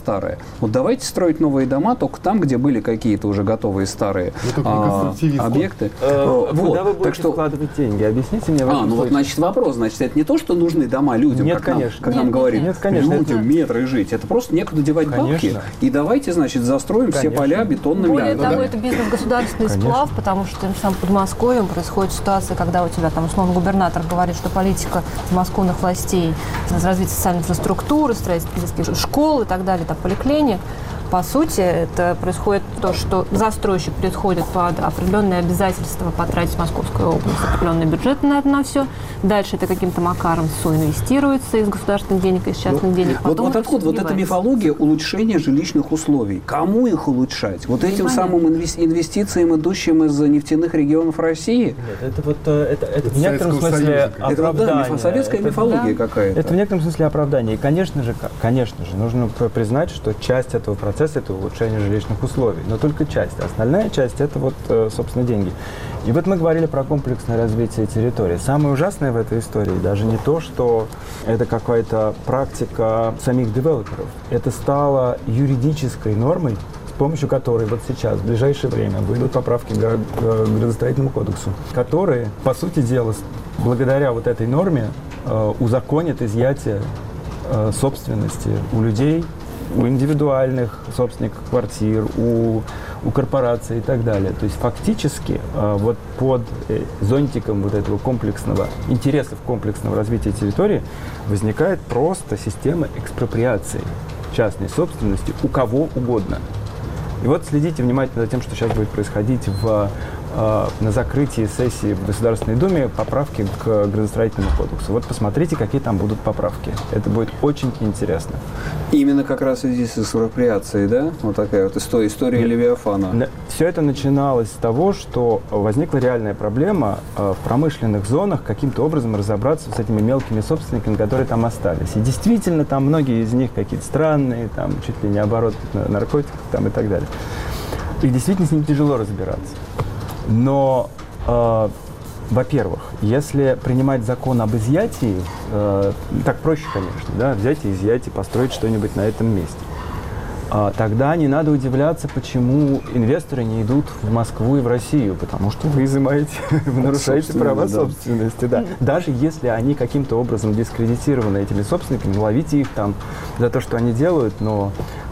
старое. Вот давайте строить новые дома только там, где были какие-то уже готовые старые объекты. Куда вы будете вкладывать деньги? Объясните мне. Вот, значит, вопрос. Значит, это не то, что нужны дома людям, нет, как нам говорит, людям метры жить. Это просто некуда девать бабки. И давайте, значит, застроим все поля бетонными. Более того, это бизнес-государственный сплав, потому что тем же самым Подмосковьем происходит ситуация, когда у тебя там условно губернатор говорит, что политика подмосковных властей развитие социальной инфраструктуры, строительство детских школ и так далее, там, поликлиник. По сути, это происходит то, что застройщик приходит под определенные обязательства потратить в Московскую область определенный бюджет на все. Дальше это каким-то макаром соинвестируется из государственных денег, из частных денег. Вот откуда вот эта мифология улучшения жилищных условий? Кому их улучшать? Вот этим самым инвестициям, идущим из нефтяных регионов России? Нет, это в некотором смысле оправдание. Это советская мифология какая-то. Это в некотором смысле оправдание. И, конечно же, нужно признать, что часть этого процесса – это улучшение жилищных условий. Но только часть. Основная часть – это вот, собственно, деньги. И вот мы говорили про комплексное развитие территории. Самое ужасное в этой истории даже не то, что это какая-то практика самих девелоперов. Это стало юридической нормой, с помощью которой вот сейчас, в ближайшее время, выйдут поправки к градостроительному кодексу, которые, по сути дела, благодаря вот этой норме узаконят изъятие собственности у людей, у индивидуальных собственников квартир, у корпораций и так далее. То есть фактически вот под зонтиком вот этого интересов комплексного развития территории возникает просто система экспроприации частной собственности у кого угодно. И вот следите внимательно за тем, что сейчас будет происходить на закрытии сессии в Государственной Думе поправки к градостроительному кодексу. Вот посмотрите, какие там будут поправки. Это будет очень интересно. Именно как раз в связи с экспроприацией, да? Вот такая вот история Левиафана. Все это начиналось с того, что возникла реальная проблема в промышленных зонах каким-то образом разобраться с этими мелкими собственниками, которые там остались. И действительно, там многие из них какие-то странные, там чуть ли не оборот наркотиков там, и так далее. И действительно с ними тяжело разбираться. Но, во-первых, если принимать закон об изъятии, так проще, конечно, да, взять и изъять и построить что-нибудь на этом месте, тогда не надо удивляться, почему инвесторы не идут в Москву и в Россию, потому что вы изымаете, вы нарушаете права собственности. Да. Даже если они каким-то образом дискредитированы этими собственниками, ловите их там за то, что они делают, но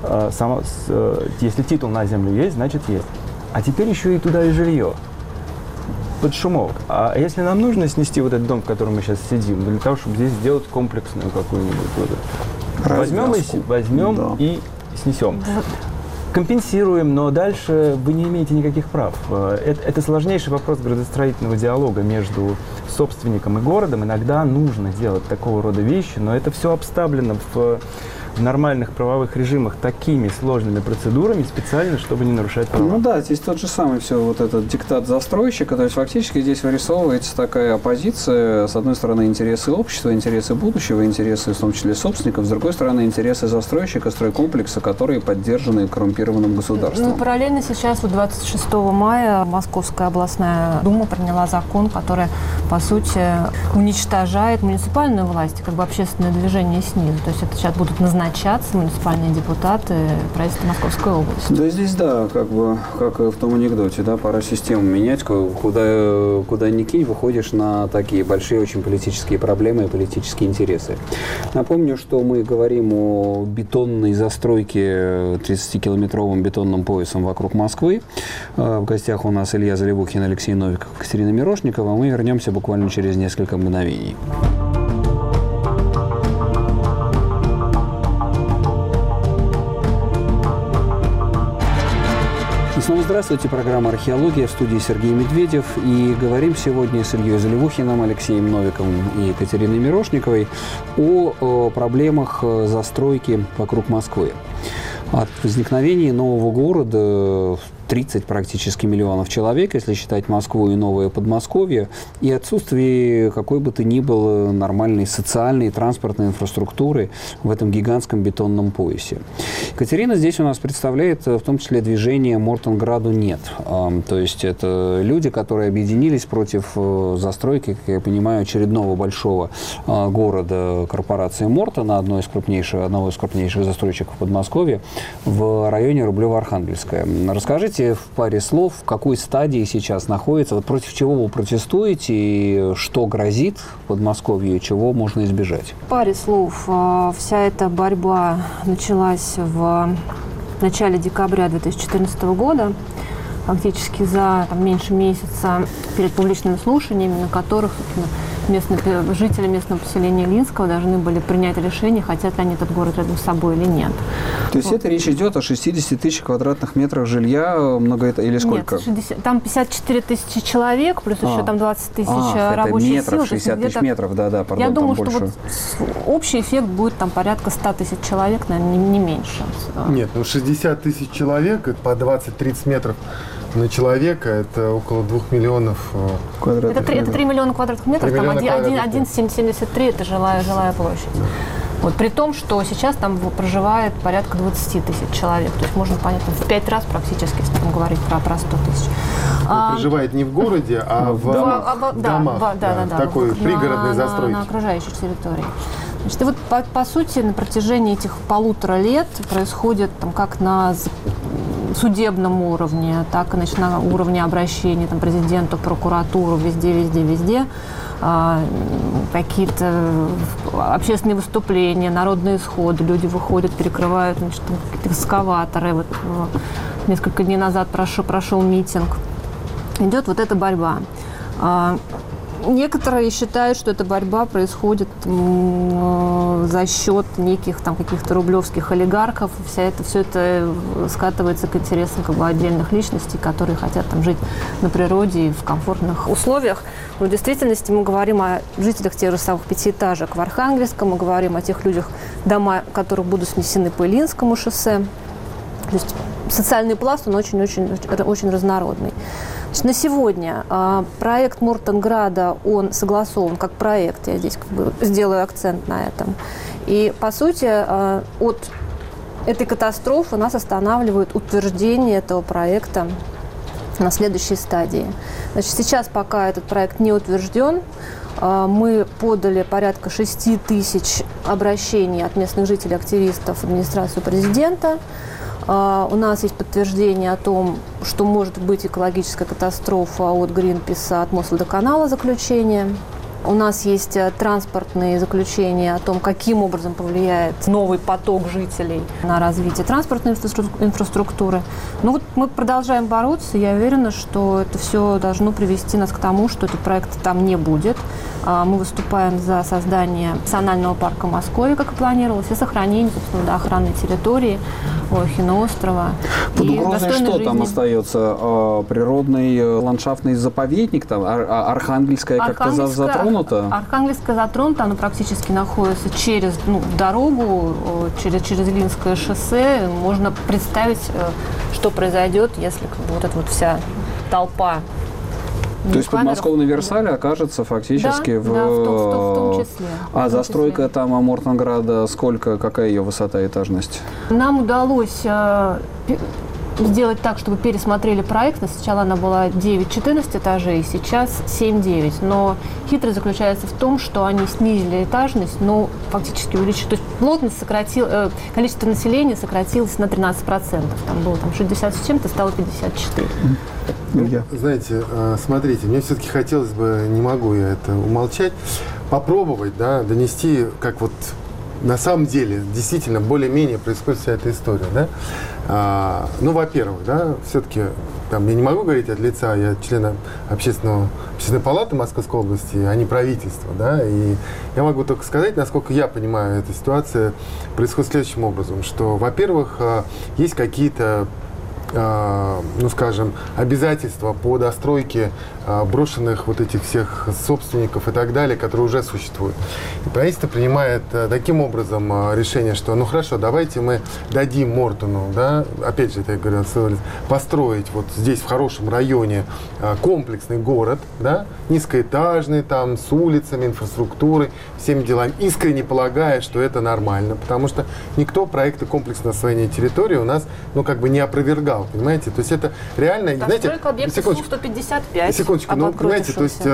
если титул на землю есть, значит есть. А теперь еще и туда и жилье. Под шумок. А если нам нужно снести вот этот дом, в котором мы сейчас сидим, для того, чтобы здесь сделать комплексную какую-нибудь, возьмем и снесем. Компенсируем, но дальше вы не имеете никаких прав. Это сложнейший вопрос градостроительного диалога между собственником и городом. Иногда нужно делать такого рода вещи, но это все обставлено в нормальных правовых режимах такими сложными процедурами специально, чтобы не нарушать права. Ну да, здесь тот же самый все вот этот диктат застройщика, то есть фактически здесь вырисовывается такая оппозиция, с одной стороны интересы общества, интересы будущего, интересы в том числе собственников, с другой стороны интересы застройщика, стройкомплекса, которые поддержаны коррумпированным государством. Ну, параллельно сейчас, 26 мая, Московская областная дума приняла закон, который, по сути, уничтожает муниципальную власть, как бы общественное движение снизу. То есть это сейчас будут назначаться муниципальные депутаты правительства Московской области. Да, здесь, да, как в том анекдоте, да, пора систему менять, куда ни кинь, выходишь на такие большие очень политические проблемы и политические интересы. Напомню, что мы говорим о бетонной застройке 30-километровым бетонным поясом вокруг Москвы. В гостях у нас Илья Заливухин, Алексей Новиков, Катерина Мирошникова. Мы вернемся буквально через несколько мгновений. Снова здравствуйте. Программа «Археология», в студии Сергей Медведев. И говорим сегодня с Ильей Заливухиным, Алексеем Новиковым и Екатериной Мирошниковой о проблемах застройки вокруг Москвы. От возникновения нового города в 30 практически миллионов человек, если считать Москву и Новое Подмосковье, и отсутствие какой бы то ни было нормальной социальной и транспортной инфраструктуры в этом гигантском бетонном поясе. Екатерина здесь у нас представляет в том числе движение «Мортонграду нет». То есть это люди, которые объединились против застройки, как я понимаю, очередного большого города корпорации «Мортон», одного из крупнейших застройщиков Подмосковья, в районе Рублево-Архангельская. Расскажите в паре слов, в какой стадии сейчас находится, вот против чего вы протестуете, и что грозит Подмосковью, и чего можно избежать? В паре слов. Вся эта борьба началась в начале декабря 2014 года, фактически за меньше месяца перед публичными слушаниями, на которых жители местного поселения Линского должны были принять решение, хотят ли они этот город рядом с собой или нет. То есть это речь идет о 60 тысяч квадратных метрах жилья, или сколько? Нет, там 54 тысячи человек, плюс еще там 20 тысяч рабочих сил. 60 тысяч метров, пардон. Я думаю, что больше. Общий эффект будет там порядка 100 тысяч человек, наверное, не меньше. Нет, 60 тысяч человек, это по 20-30 метров на человека, это около 2 миллионов квадратных метров. Это 3 миллиона квадратных метров, там 1,73 это жилая площадь. Вот, при том, что сейчас там проживает порядка 20 тысяч человек. То есть можно понять, в 5 раз практически, если там говорить про 100 тысяч. Проживает не в городе, а в домах. Да, такой пригородной застройки. На окружающей территории. Значит, и вот по сути на протяжении этих 1,5 лет происходит как на судебном уровне, так и на уровне обращений президенту, прокуратуру, везде какие-то общественные выступления, народные сходы, люди выходят, перекрывают какие-то экскаваторы. Вот, несколько дней назад прошел митинг. Идет вот эта борьба. Некоторые считают, что эта борьба происходит за счет неких каких-то рублевских олигархов. Все это скатывается к интересам отдельных личностей, которые хотят жить на природе и в комфортных условиях. Но в действительности мы говорим о жителях тех же самых пятиэтажек в Архангельском, мы говорим о тех людях, дома которых будут снесены по Ильинскому шоссе. То есть социальный пласт, он очень разнородный. На сегодня проект Мортонграда, он согласован как проект, я здесь сделаю акцент на этом. И, по сути, от этой катастрофы нас останавливает утверждение этого проекта на следующей стадии. Значит, сейчас, пока этот проект не утвержден, мы подали порядка 6 тысяч обращений от местных жителей, активистов в администрацию президента. У нас есть подтверждение о том, что может быть экологическая катастрофа от Гринписа, от Мосводоканала заключение. У нас есть транспортные заключения о том, каким образом повлияет новый поток жителей на развитие транспортной инфраструктуры. Но вот мы продолжаем бороться. Я уверена, что это все должно привести нас к тому, что этот проект там не будет. Мы выступаем за создание национального парка Москвы, как и планировалось, и сохранение, собственно, охранной территории Киноострова. Под угрозой что там остается? Природный ландшафтный заповедник? Архангельская как-то затронута? Архангельская затронута, она практически находится через дорогу, через Ильинское шоссе. Можно представить, что произойдет, если вот эта вся толпа. То есть подмосковный Версаль окажется фактически в том числе. А застройка там Мортонграда сколько, какая ее высота и этажность? Нам удалось сделать так, чтобы пересмотрели проект. Сначала она была 9-14 этажей, сейчас 7-9. Но хитрость заключается в том, что они снизили этажность, но фактически увеличили. То есть плотность количество населения сократилось на 13%. Там было 60 с чем-то, стало 54. Знаете, смотрите, мне все-таки хотелось бы, не могу я это умолчать, попробовать, донести, как вот на самом деле, действительно, более-менее происходит вся эта история, во-первых, все-таки, я не могу говорить от лица, я член Общественной палаты Московской области, а не правительства, и я могу только сказать, насколько я понимаю, эта ситуация происходит следующим образом, что, во-первых, есть какие-то ну, скажем, обязательства по достройке брошенных вот этих всех собственников и так далее, которые уже существуют. И правительство принимает таким образом решение, что, ну, хорошо, давайте мы дадим Мортону, да, опять же, это я говорю, построить вот здесь, в хорошем районе, комплексный город, да, низкоэтажный, там, с улицами, инфраструктурой, всеми делами, искренне полагая, что это нормально, потому что никто проекты комплексного освоения территории у нас, ну, как бы не опровергал, понимаете? То есть это реально, знаете... Стройка объекта Су-155. Секундочку, ну, понимаете, то есть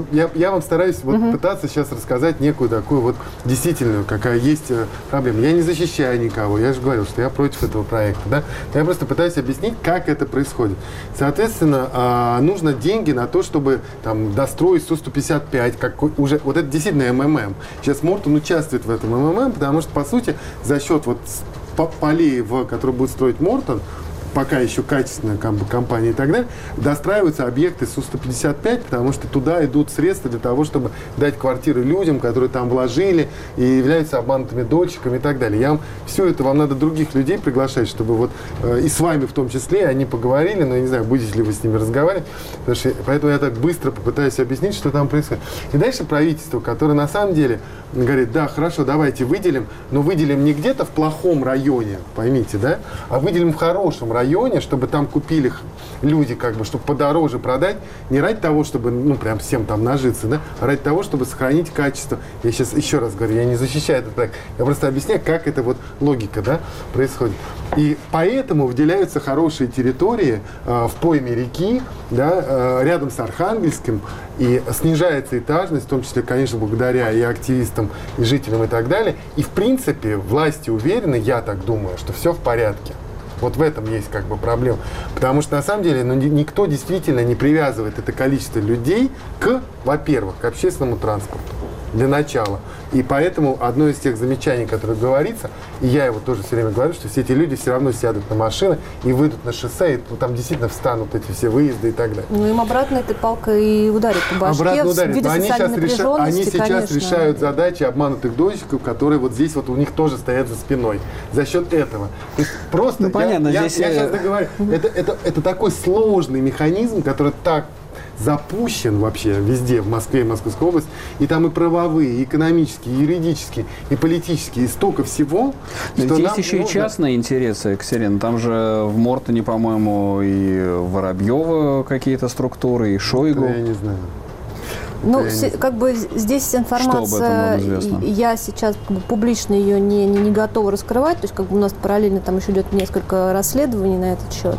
я вам стараюсь вот пытаться сейчас рассказать некую такую вот действительную, какая есть проблема. Я не защищаю никого, я же говорил, что я против этого проекта, да? Я просто пытаюсь объяснить, как это происходит. Соответственно, нужно деньги на то, чтобы там достроить Су-155, как уже, вот это действительно МММ. Сейчас Мортон участвует в этом МММ, потому что, по сути, за счет вот полей, которые будет строить Мортон, пока еще качественная компания и так далее, достраиваются объекты Су-155, потому что туда идут средства для того, чтобы дать квартиры людям, которые там вложили и являются обманутыми дольщиками и так далее. Все это вам надо других людей приглашать, чтобы вот и с вами в том числе они поговорили, но я не знаю, будете ли вы с ними разговаривать, поэтому я так быстро попытаюсь объяснить, что там происходит. И дальше правительство, которое на самом деле говорит, да, хорошо, давайте выделим, но выделим не где-то в плохом районе, поймите, да, а выделим в хорошем районе, чтобы там купили люди, как бы, чтобы подороже продать, не ради того, чтобы, ну, прям всем там нажиться, да, а ради того, чтобы сохранить качество. Я сейчас еще раз говорю, я не защищаю этот проект, я просто объясняю, как эта вот логика, да, происходит. И поэтому выделяются хорошие территории в пойме реки, да, рядом с Архангельским, и снижается этажность, в том числе, конечно, благодаря и активистам, и жителям, и так далее. И, в принципе, власти уверены, я так думаю, что все в порядке. Вот в этом есть как бы проблема. Потому что, на самом деле, ну, никто действительно не привязывает это количество людей к, во-первых, к общественному транспорту. Для начала. И поэтому одно из тех замечаний, которое говорится, и я его тоже все время говорю, что все эти люди все равно сядут на машины и выйдут на шоссе, и там действительно встанут эти все выезды и так далее. Ну, им обратно этой палкой и ударит по башке. Обратно ударит. В виде Они сейчас конечно. решают задачи обманутых дольщиков, которые вот здесь вот у них тоже стоят за спиной. За счет этого. То есть просто, ну, понятно, я здесь... сейчас договорю, это такой сложный механизм, который так запущен вообще везде, в Москве и Московской области, и там и правовые, и экономические, и юридические, и политические, и столько всего. Что здесь еще и частные интересы, Екатерина. Там же в Мортоне, по-моему, и Воробьева какие-то структуры, и Шойгу. Я не знаю. Ну, как бы здесь информация, я сейчас как бы публично ее не готова раскрывать, то есть как бы у нас параллельно там еще идет несколько расследований на этот счет.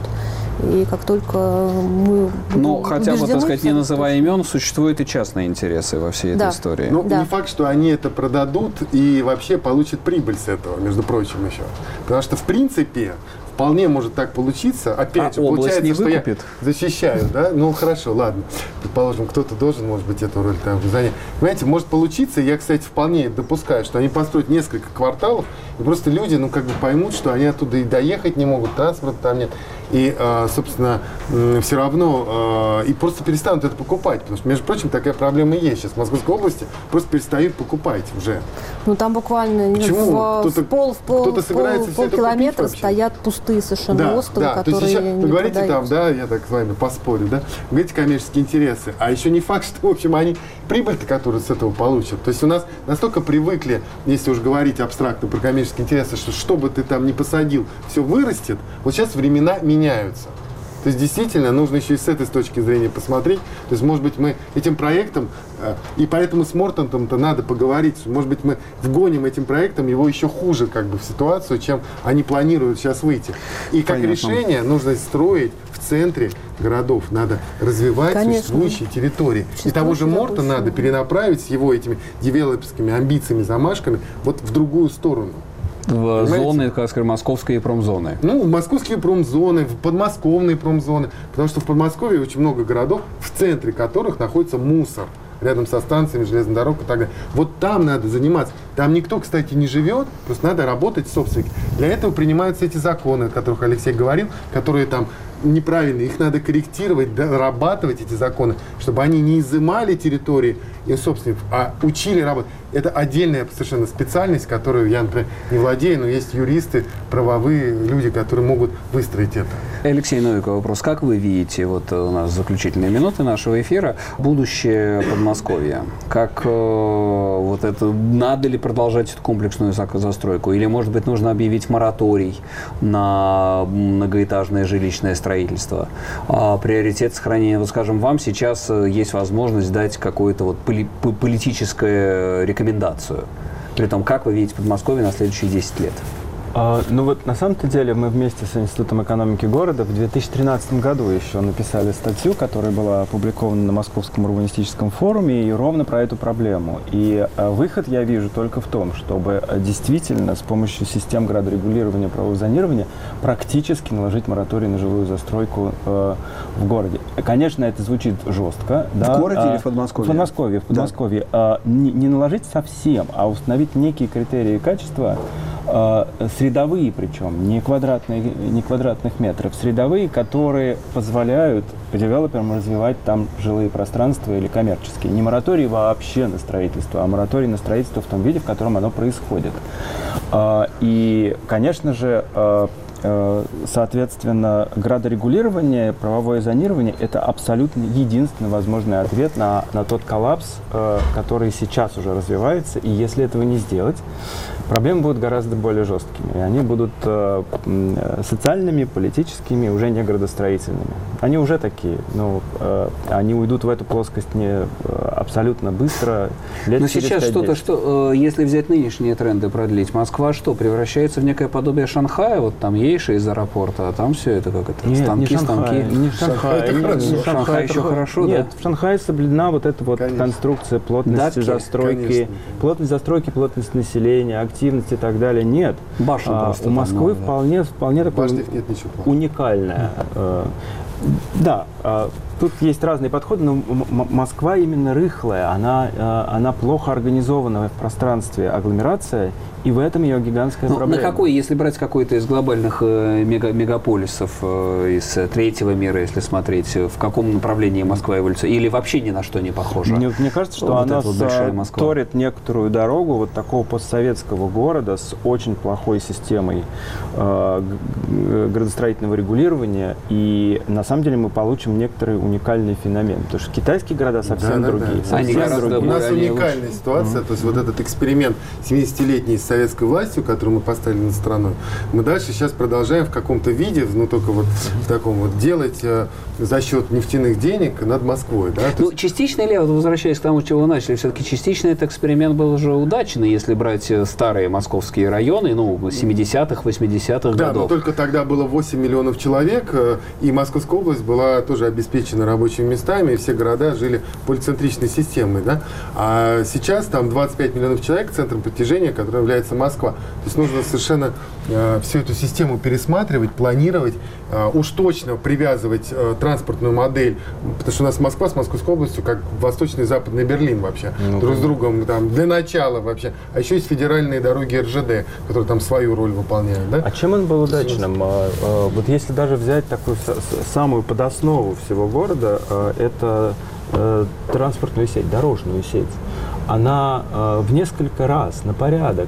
И как только мы ну, хотя бы, так сказать, не называя имен, существуют и частные интересы во всей этой истории. Ну, не факт, что они это продадут и вообще получат прибыль с этого, между прочим, еще. Потому что, в принципе, вполне может так получиться. Опять же, получается, не что выкупит. Я защищаю, да? Ну, хорошо, ладно. Предположим, кто-то должен, может быть, эту роль там занять. Понимаете, может получиться, я, кстати, вполне допускаю, что они построят несколько кварталов, и просто люди, ну, как бы поймут, что они оттуда и доехать не могут, транспорта там нет. И, собственно, все равно и просто перестанут это покупать. Потому что, между прочим, такая проблема и есть сейчас. В Московской области просто перестают покупать уже. Ну, там буквально в полкилометра стоят пустые совершенно островы, которые то есть, не вы говорите продаются. там, да, я так с вами поспорю, да, вы говорите коммерческие интересы, а еще не факт, что, в общем, они прибыль-то, которую с этого получат. То есть у нас настолько привыкли, если уж говорить абстрактно про коммерческие интересы, что бы ты там ни посадил, все вырастет. Вот сейчас времена меняются. То есть действительно нужно еще и с этой точки зрения посмотреть. То есть, может быть, мы этим проектом, и поэтому с Мортоном-то надо поговорить, может быть, мы вгоним этим проектом его еще хуже как бы в ситуацию, чем они планируют сейчас выйти. И как решение нужно строить в центре городов, надо развивать существующие территории. И того же Мортона надо перенаправить с его этими девелоперскими амбициями, замашками вот в другую сторону. В зоны, как сказать, московские промзоны. Ну, московские промзоны, подмосковные промзоны. Потому что в Подмосковье очень много городов, в центре которых находится мусор. Рядом со станциями, железной дорогой и так далее. Вот там надо заниматься. Там никто, кстати, не живет, просто надо работать с собственниками. Для этого принимаются эти законы, о которых Алексей говорил, которые там неправильные. Их надо корректировать, дорабатывать эти законы, чтобы они не изымали территории и собственников, а учили работать. Это отдельная совершенно специальность, которую я, например, не владею, но есть юристы, правовые люди, которые могут выстроить это. Алексей Новиков, вопрос. Как вы видите, вот у нас заключительные минуты нашего эфира, будущее Подмосковья? Как вот это, надо ли продолжать эту комплексную застройку? Или, может быть, нужно объявить мораторий на многоэтажное жилищное строительство? Приоритет сохранения, вот, скажем, вам сейчас есть возможность дать какую-то вот политическую рекомендацию. При том, как вы видите Подмосковье на следующие 10 лет? Ну вот на самом-то деле мы вместе с Институтом экономики города в 2013 году еще написали статью, которая была опубликована на Московском урбанистическом форуме, и ровно про эту проблему. И выход я вижу только в том, чтобы действительно с помощью систем градорегулирования, правового зонирования практически наложить мораторий на жилую застройку в городе. Конечно, это звучит жестко. В городе или в Подмосковье? В Подмосковье. Да. Не наложить совсем, а установить некие критерии качества, средовые причем, не квадратных метров, средовые, которые позволяют девелоперам развивать там жилые пространства или коммерческие. Не мораторий вообще на строительство, а мораторий на строительство в том виде, в котором оно происходит. И, конечно же, соответственно, градорегулирование, правовое зонирование – это абсолютно единственный возможный ответ на тот коллапс, который сейчас уже развивается. И если этого не сделать, проблемы будут гораздо более жесткими. И они будут социальными, политическими, уже не градостроительными. Они уже такие, но они уйдут в эту плоскость абсолютно быстро. Но сейчас что-то, что, если взять нынешние тренды продлить, Москва что, превращается в некое подобие Шанхая? Вот там Ейша из аэропорта, а там все это как это? Нет, станки. Не Шанхай. Шанхай еще хорошо, нет, да? в Шанхае соблюдена вот эта вот конструкция плотности застройки, плотность застройки, плотность населения, активность и так далее. Нет. Башен просто у Москвы вполне такое уникальное. Да, тут есть разные подходы, но Москва именно рыхлая, она плохо организована в пространстве агломерация, и в этом ее гигантская проблема. На какой, если брать какой-то из глобальных мегаполисов, из третьего мира, если смотреть, в каком направлении Москва эволюционирует, или вообще ни на что не похожа? Мне кажется, что она торит некоторую дорогу вот такого постсоветского города с очень плохой системой градостроительного регулирования, и на самом деле мы получим некоторый уникальный феномен, потому что китайские города совсем другие. У нас уникальная ситуация, то есть вот этот эксперимент 70-летний с советской властью, которую мы поставили над страной, мы дальше сейчас продолжаем в каком-то виде, ну только вот в таком вот делать за счет нефтяных денег над Москвой. Да? Ну, частично ли, вот возвращаясь к тому, с чего вы начали, все-таки частично этот эксперимент был уже удачный, если брать старые московские районы, ну, 70-х, 80-х годов. Да, но только тогда было 8 миллионов человек, и Московская область была тоже обеспечена рабочими местами, и все города жили полицентричной системой. Да? А сейчас там 25 миллионов человек, центром притяжения, который является Москва. То есть нужно совершенно всю эту систему пересматривать, планировать, уж точно привязывать транспортную модель, потому что у нас Москва с Московской областью как Восточный и Западный Берлин вообще, друг с другом там для начала вообще. А еще есть федеральные дороги РЖД, которые там свою роль выполняют. Да? А чем он был удачным? Вот если даже взять такую самую подоснову всего города, это транспортную сеть, дорожную сеть. Она в несколько раз, на порядок,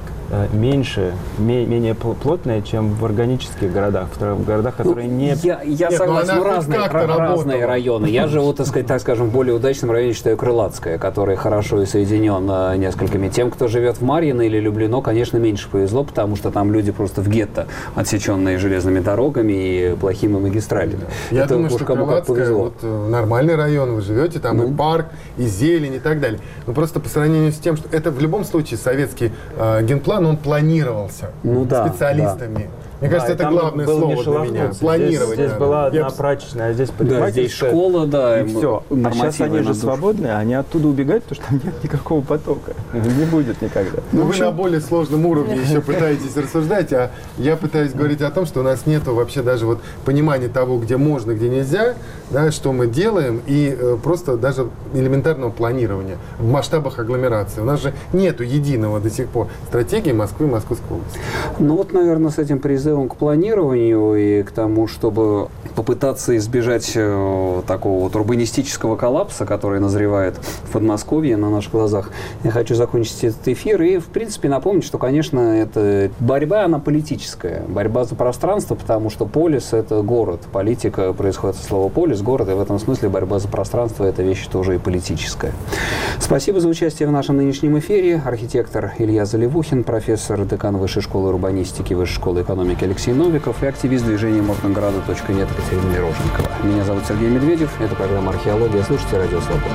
менее плотная, чем в органических городах, в городах, которые Я согласен, разные районы. Я живу, так скажем, в более удачном районе, считаю, Крылатское, который хорошо и соединен несколькими. Тем, кто живет в Марьино или Люблино, конечно, меньше повезло, потому что там люди просто в гетто, отсеченные железными дорогами и плохими магистралями. Я думаю, что Крылатское вот, нормальный район, вы живете, там и парк, и зелень, и так далее. Но просто по сравнению с тем, что это в любом случае советский генплан, он планировался специалистами. Да. Мне кажется, это главное слово для меня. Планировать. Здесь была одна прачечная, а здесь парикмахерская. Здесь школа, да. И все. А сейчас они же свободные, они оттуда убегают, потому что там нет никакого потока. Не будет никогда. Ну, вы на более сложном уровне еще пытаетесь рассуждать, а я пытаюсь говорить о том, что у нас нету вообще даже вот понимания того, где можно, где нельзя, да, что мы делаем, и просто даже элементарного планирования в масштабах агломерации. У нас же нету единого до сих пор стратегии Москвы и Московской области. Ну вот, наверное, с этим призывом призывом к планированию и к тому, чтобы попытаться избежать такого вот урбанистического коллапса, который назревает в Подмосковье на наших глазах, я хочу закончить этот эфир и, в принципе, напомнить, что, конечно, это борьба, она политическая. Борьба за пространство, потому что полис – это город. Политика происходит от слова полис, город, и в этом смысле борьба за пространство – это вещь тоже и политическая. Спасибо за участие в нашем нынешнем эфире. Архитектор Илья Заливухин, профессор, декан Высшей школы урбанистики, Высшей школы экономики Алексей Новиков и активист движения Мортонграда.нет Екатерина Мирожникова. Меня зовут Сергей Медведев. Это программа «Археология». Слушайте «Радио Свобода».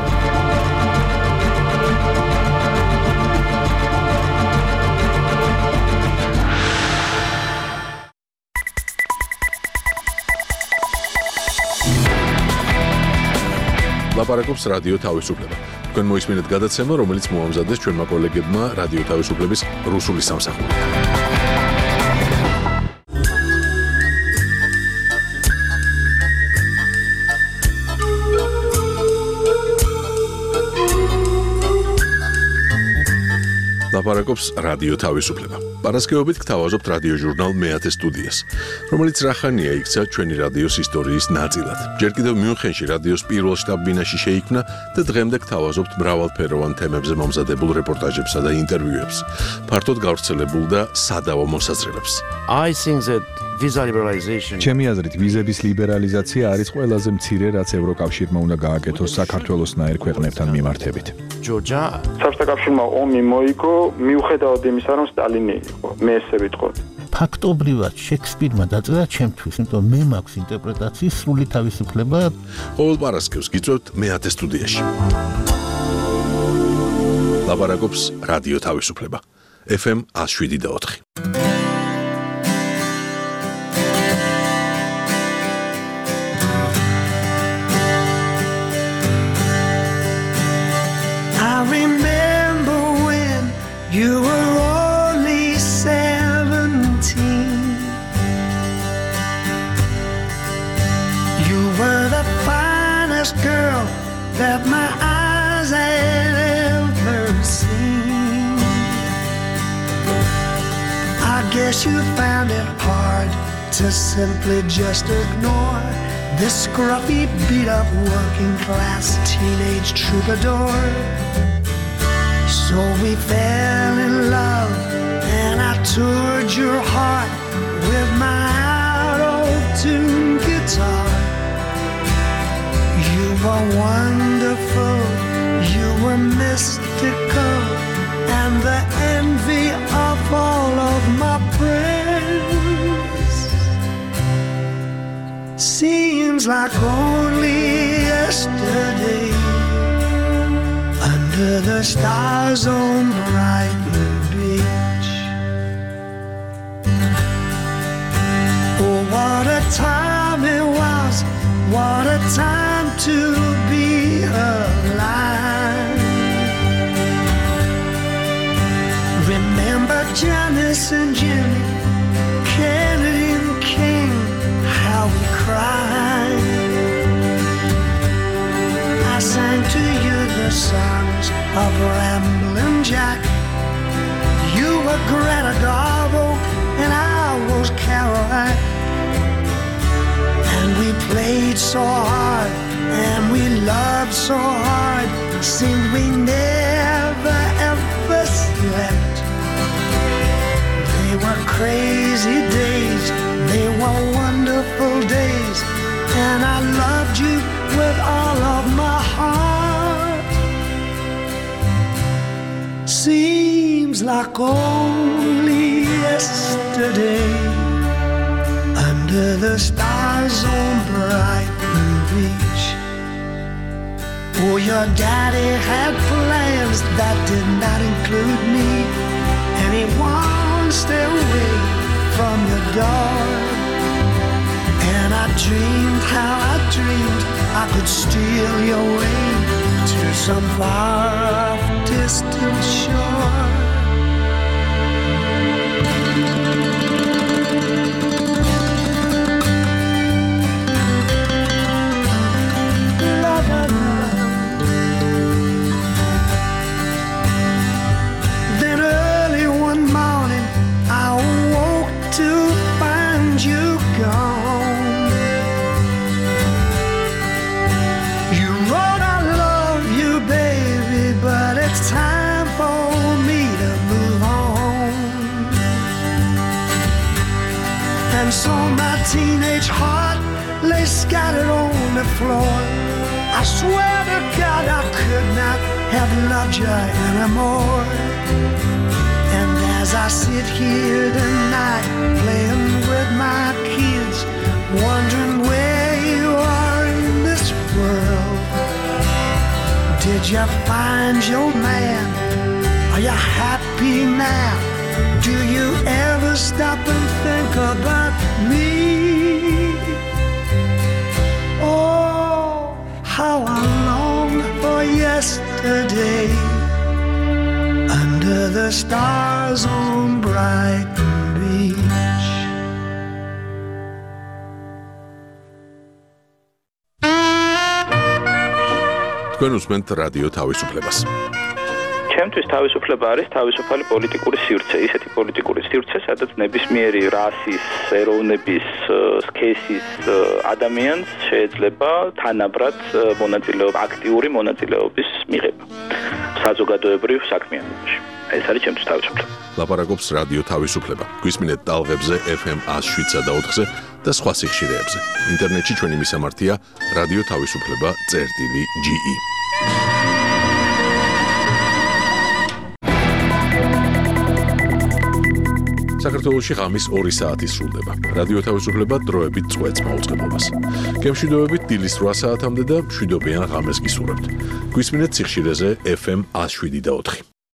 ლაპარაკობს რადიო თავისუფლება. თქვენ მოისმინეთ გადაცემა, რომელიც მოამზადეს ჩვენმა კოლეგებმა რადიო თავისუფლების რუსული სამსახური. ლაპარაკობს რადიო თავისუფლება. პარასკევობით გთავაზობთ რადიო ჟურნალ მეათე სტუდიას, რომელიც რახანია იქცა ჩვენი რადიოს ისტორიის ნაწილად. ჯერ კიდევ მიუნხენში რადიოს პირველ შტაბ-ბინაში შეიქმნა და დღემდე გთავაზობთ მრავალფეროვან თემებზე მომზადებულ რეპორტაჟებსა და ინტერვიუებს, ფართოდ გავრცელებულ და სადავო მოსაზრებებს. I think that visa liberalization. ჩემი აზრით, ვიზების ლიბერალიზაცია არის ყველაზე მცირე, რაც ევროკავშირმა უნდა გააკეთოს საქართველოსნაირ ქვეყნებთან მიმართებით. Georgia. საბჭოთა კავშირმა ომი მოიგო, მიუხედავად იმისა, რომ სტალინი იყო. მე ესე ვიტყოდი. ფაქტობრივად შექსპირმა დაწერა ჩემთვის, იმიტომ მე მაქვს ინტერპრეტაციის სრული თავისუფლება. ყოველ პარასკევს გიწევთ მეათე სტუდიაში. ლაპარაკობს რადიო თავისუფლება. FM 107.4. You were only 17. You were the finest girl that my eyes had ever seen. I guess you found it hard to simply just ignore this scruffy, beat-up, working-class teenage troubadour. So we fell in love, and I toured your heart with my out-of-tune guitar. You were wonderful, you were mystical, and the envy of all of my friends. Seems like only yesterday, under the stars on Brighton Beach. Oh, what a time it was, what a time to be alive. Remember Janice and Jimmy, Kennedy and King, how we cried. I sang to you the songs of Ramblin' Jack. You were Greta Garbo and I was Caroline. And we played so hard and we loved so hard, seemed we never ever slept. They were crazy days, they were wonderful days, and I loved you with all of my heart. Seems like only yesterday, under the stars on Brighton Beach. Oh, your daddy had plans that did not include me, and he wanted to stay away from your door. And I dreamed how I dreamed I could steal you away to some far distant shore. La, la, la. Then early one morning I woke to find saw my teenage heart lay scattered on the floor. I swear to God I could not have loved you anymore. And as I sit here tonight playing with my kids, wondering where you are in this world. Did you find your man? Are you happy now? Do you ever stop and think about me? Oh, how I long for yesterday under the stars on Brighton Beach. თქვენ უსმენთ რადიო თავისუფლებას. ჩემთვის თავისუფლება არის თავისუფალი პოლიტიკური სივრცე, ისეთი პოლიტიკური სივრცე, სადაც ნებისმიერი რასის, ეროვნების, სქესის ადამიანს შეიძლება თანაბრად აქტიური მონაწილეობის მიღება საზოგადოებრივ საქმიანობაში. ეს არის ჩემთვის თავისუფლება. ლაპარაკობს რადიო თავისუფლება. გვისმინეთ ტალღებზე FM 107.4-ზე და სხვა სიხშირეებზე. ინტერნეტში ჩვენი მისამართია რადიო თავისუფლება.ge. საქართველოში ღამის 2 საათი სრულდება. რადიო თავისუფლება დროებით წვეთს მაუწყებლობას. გემშვიდობებით დილის 8 საათამდე და მშვიდობიან ღამეს გისურვებთ. გვისმინეთ სიხშირეზე FM 107.4.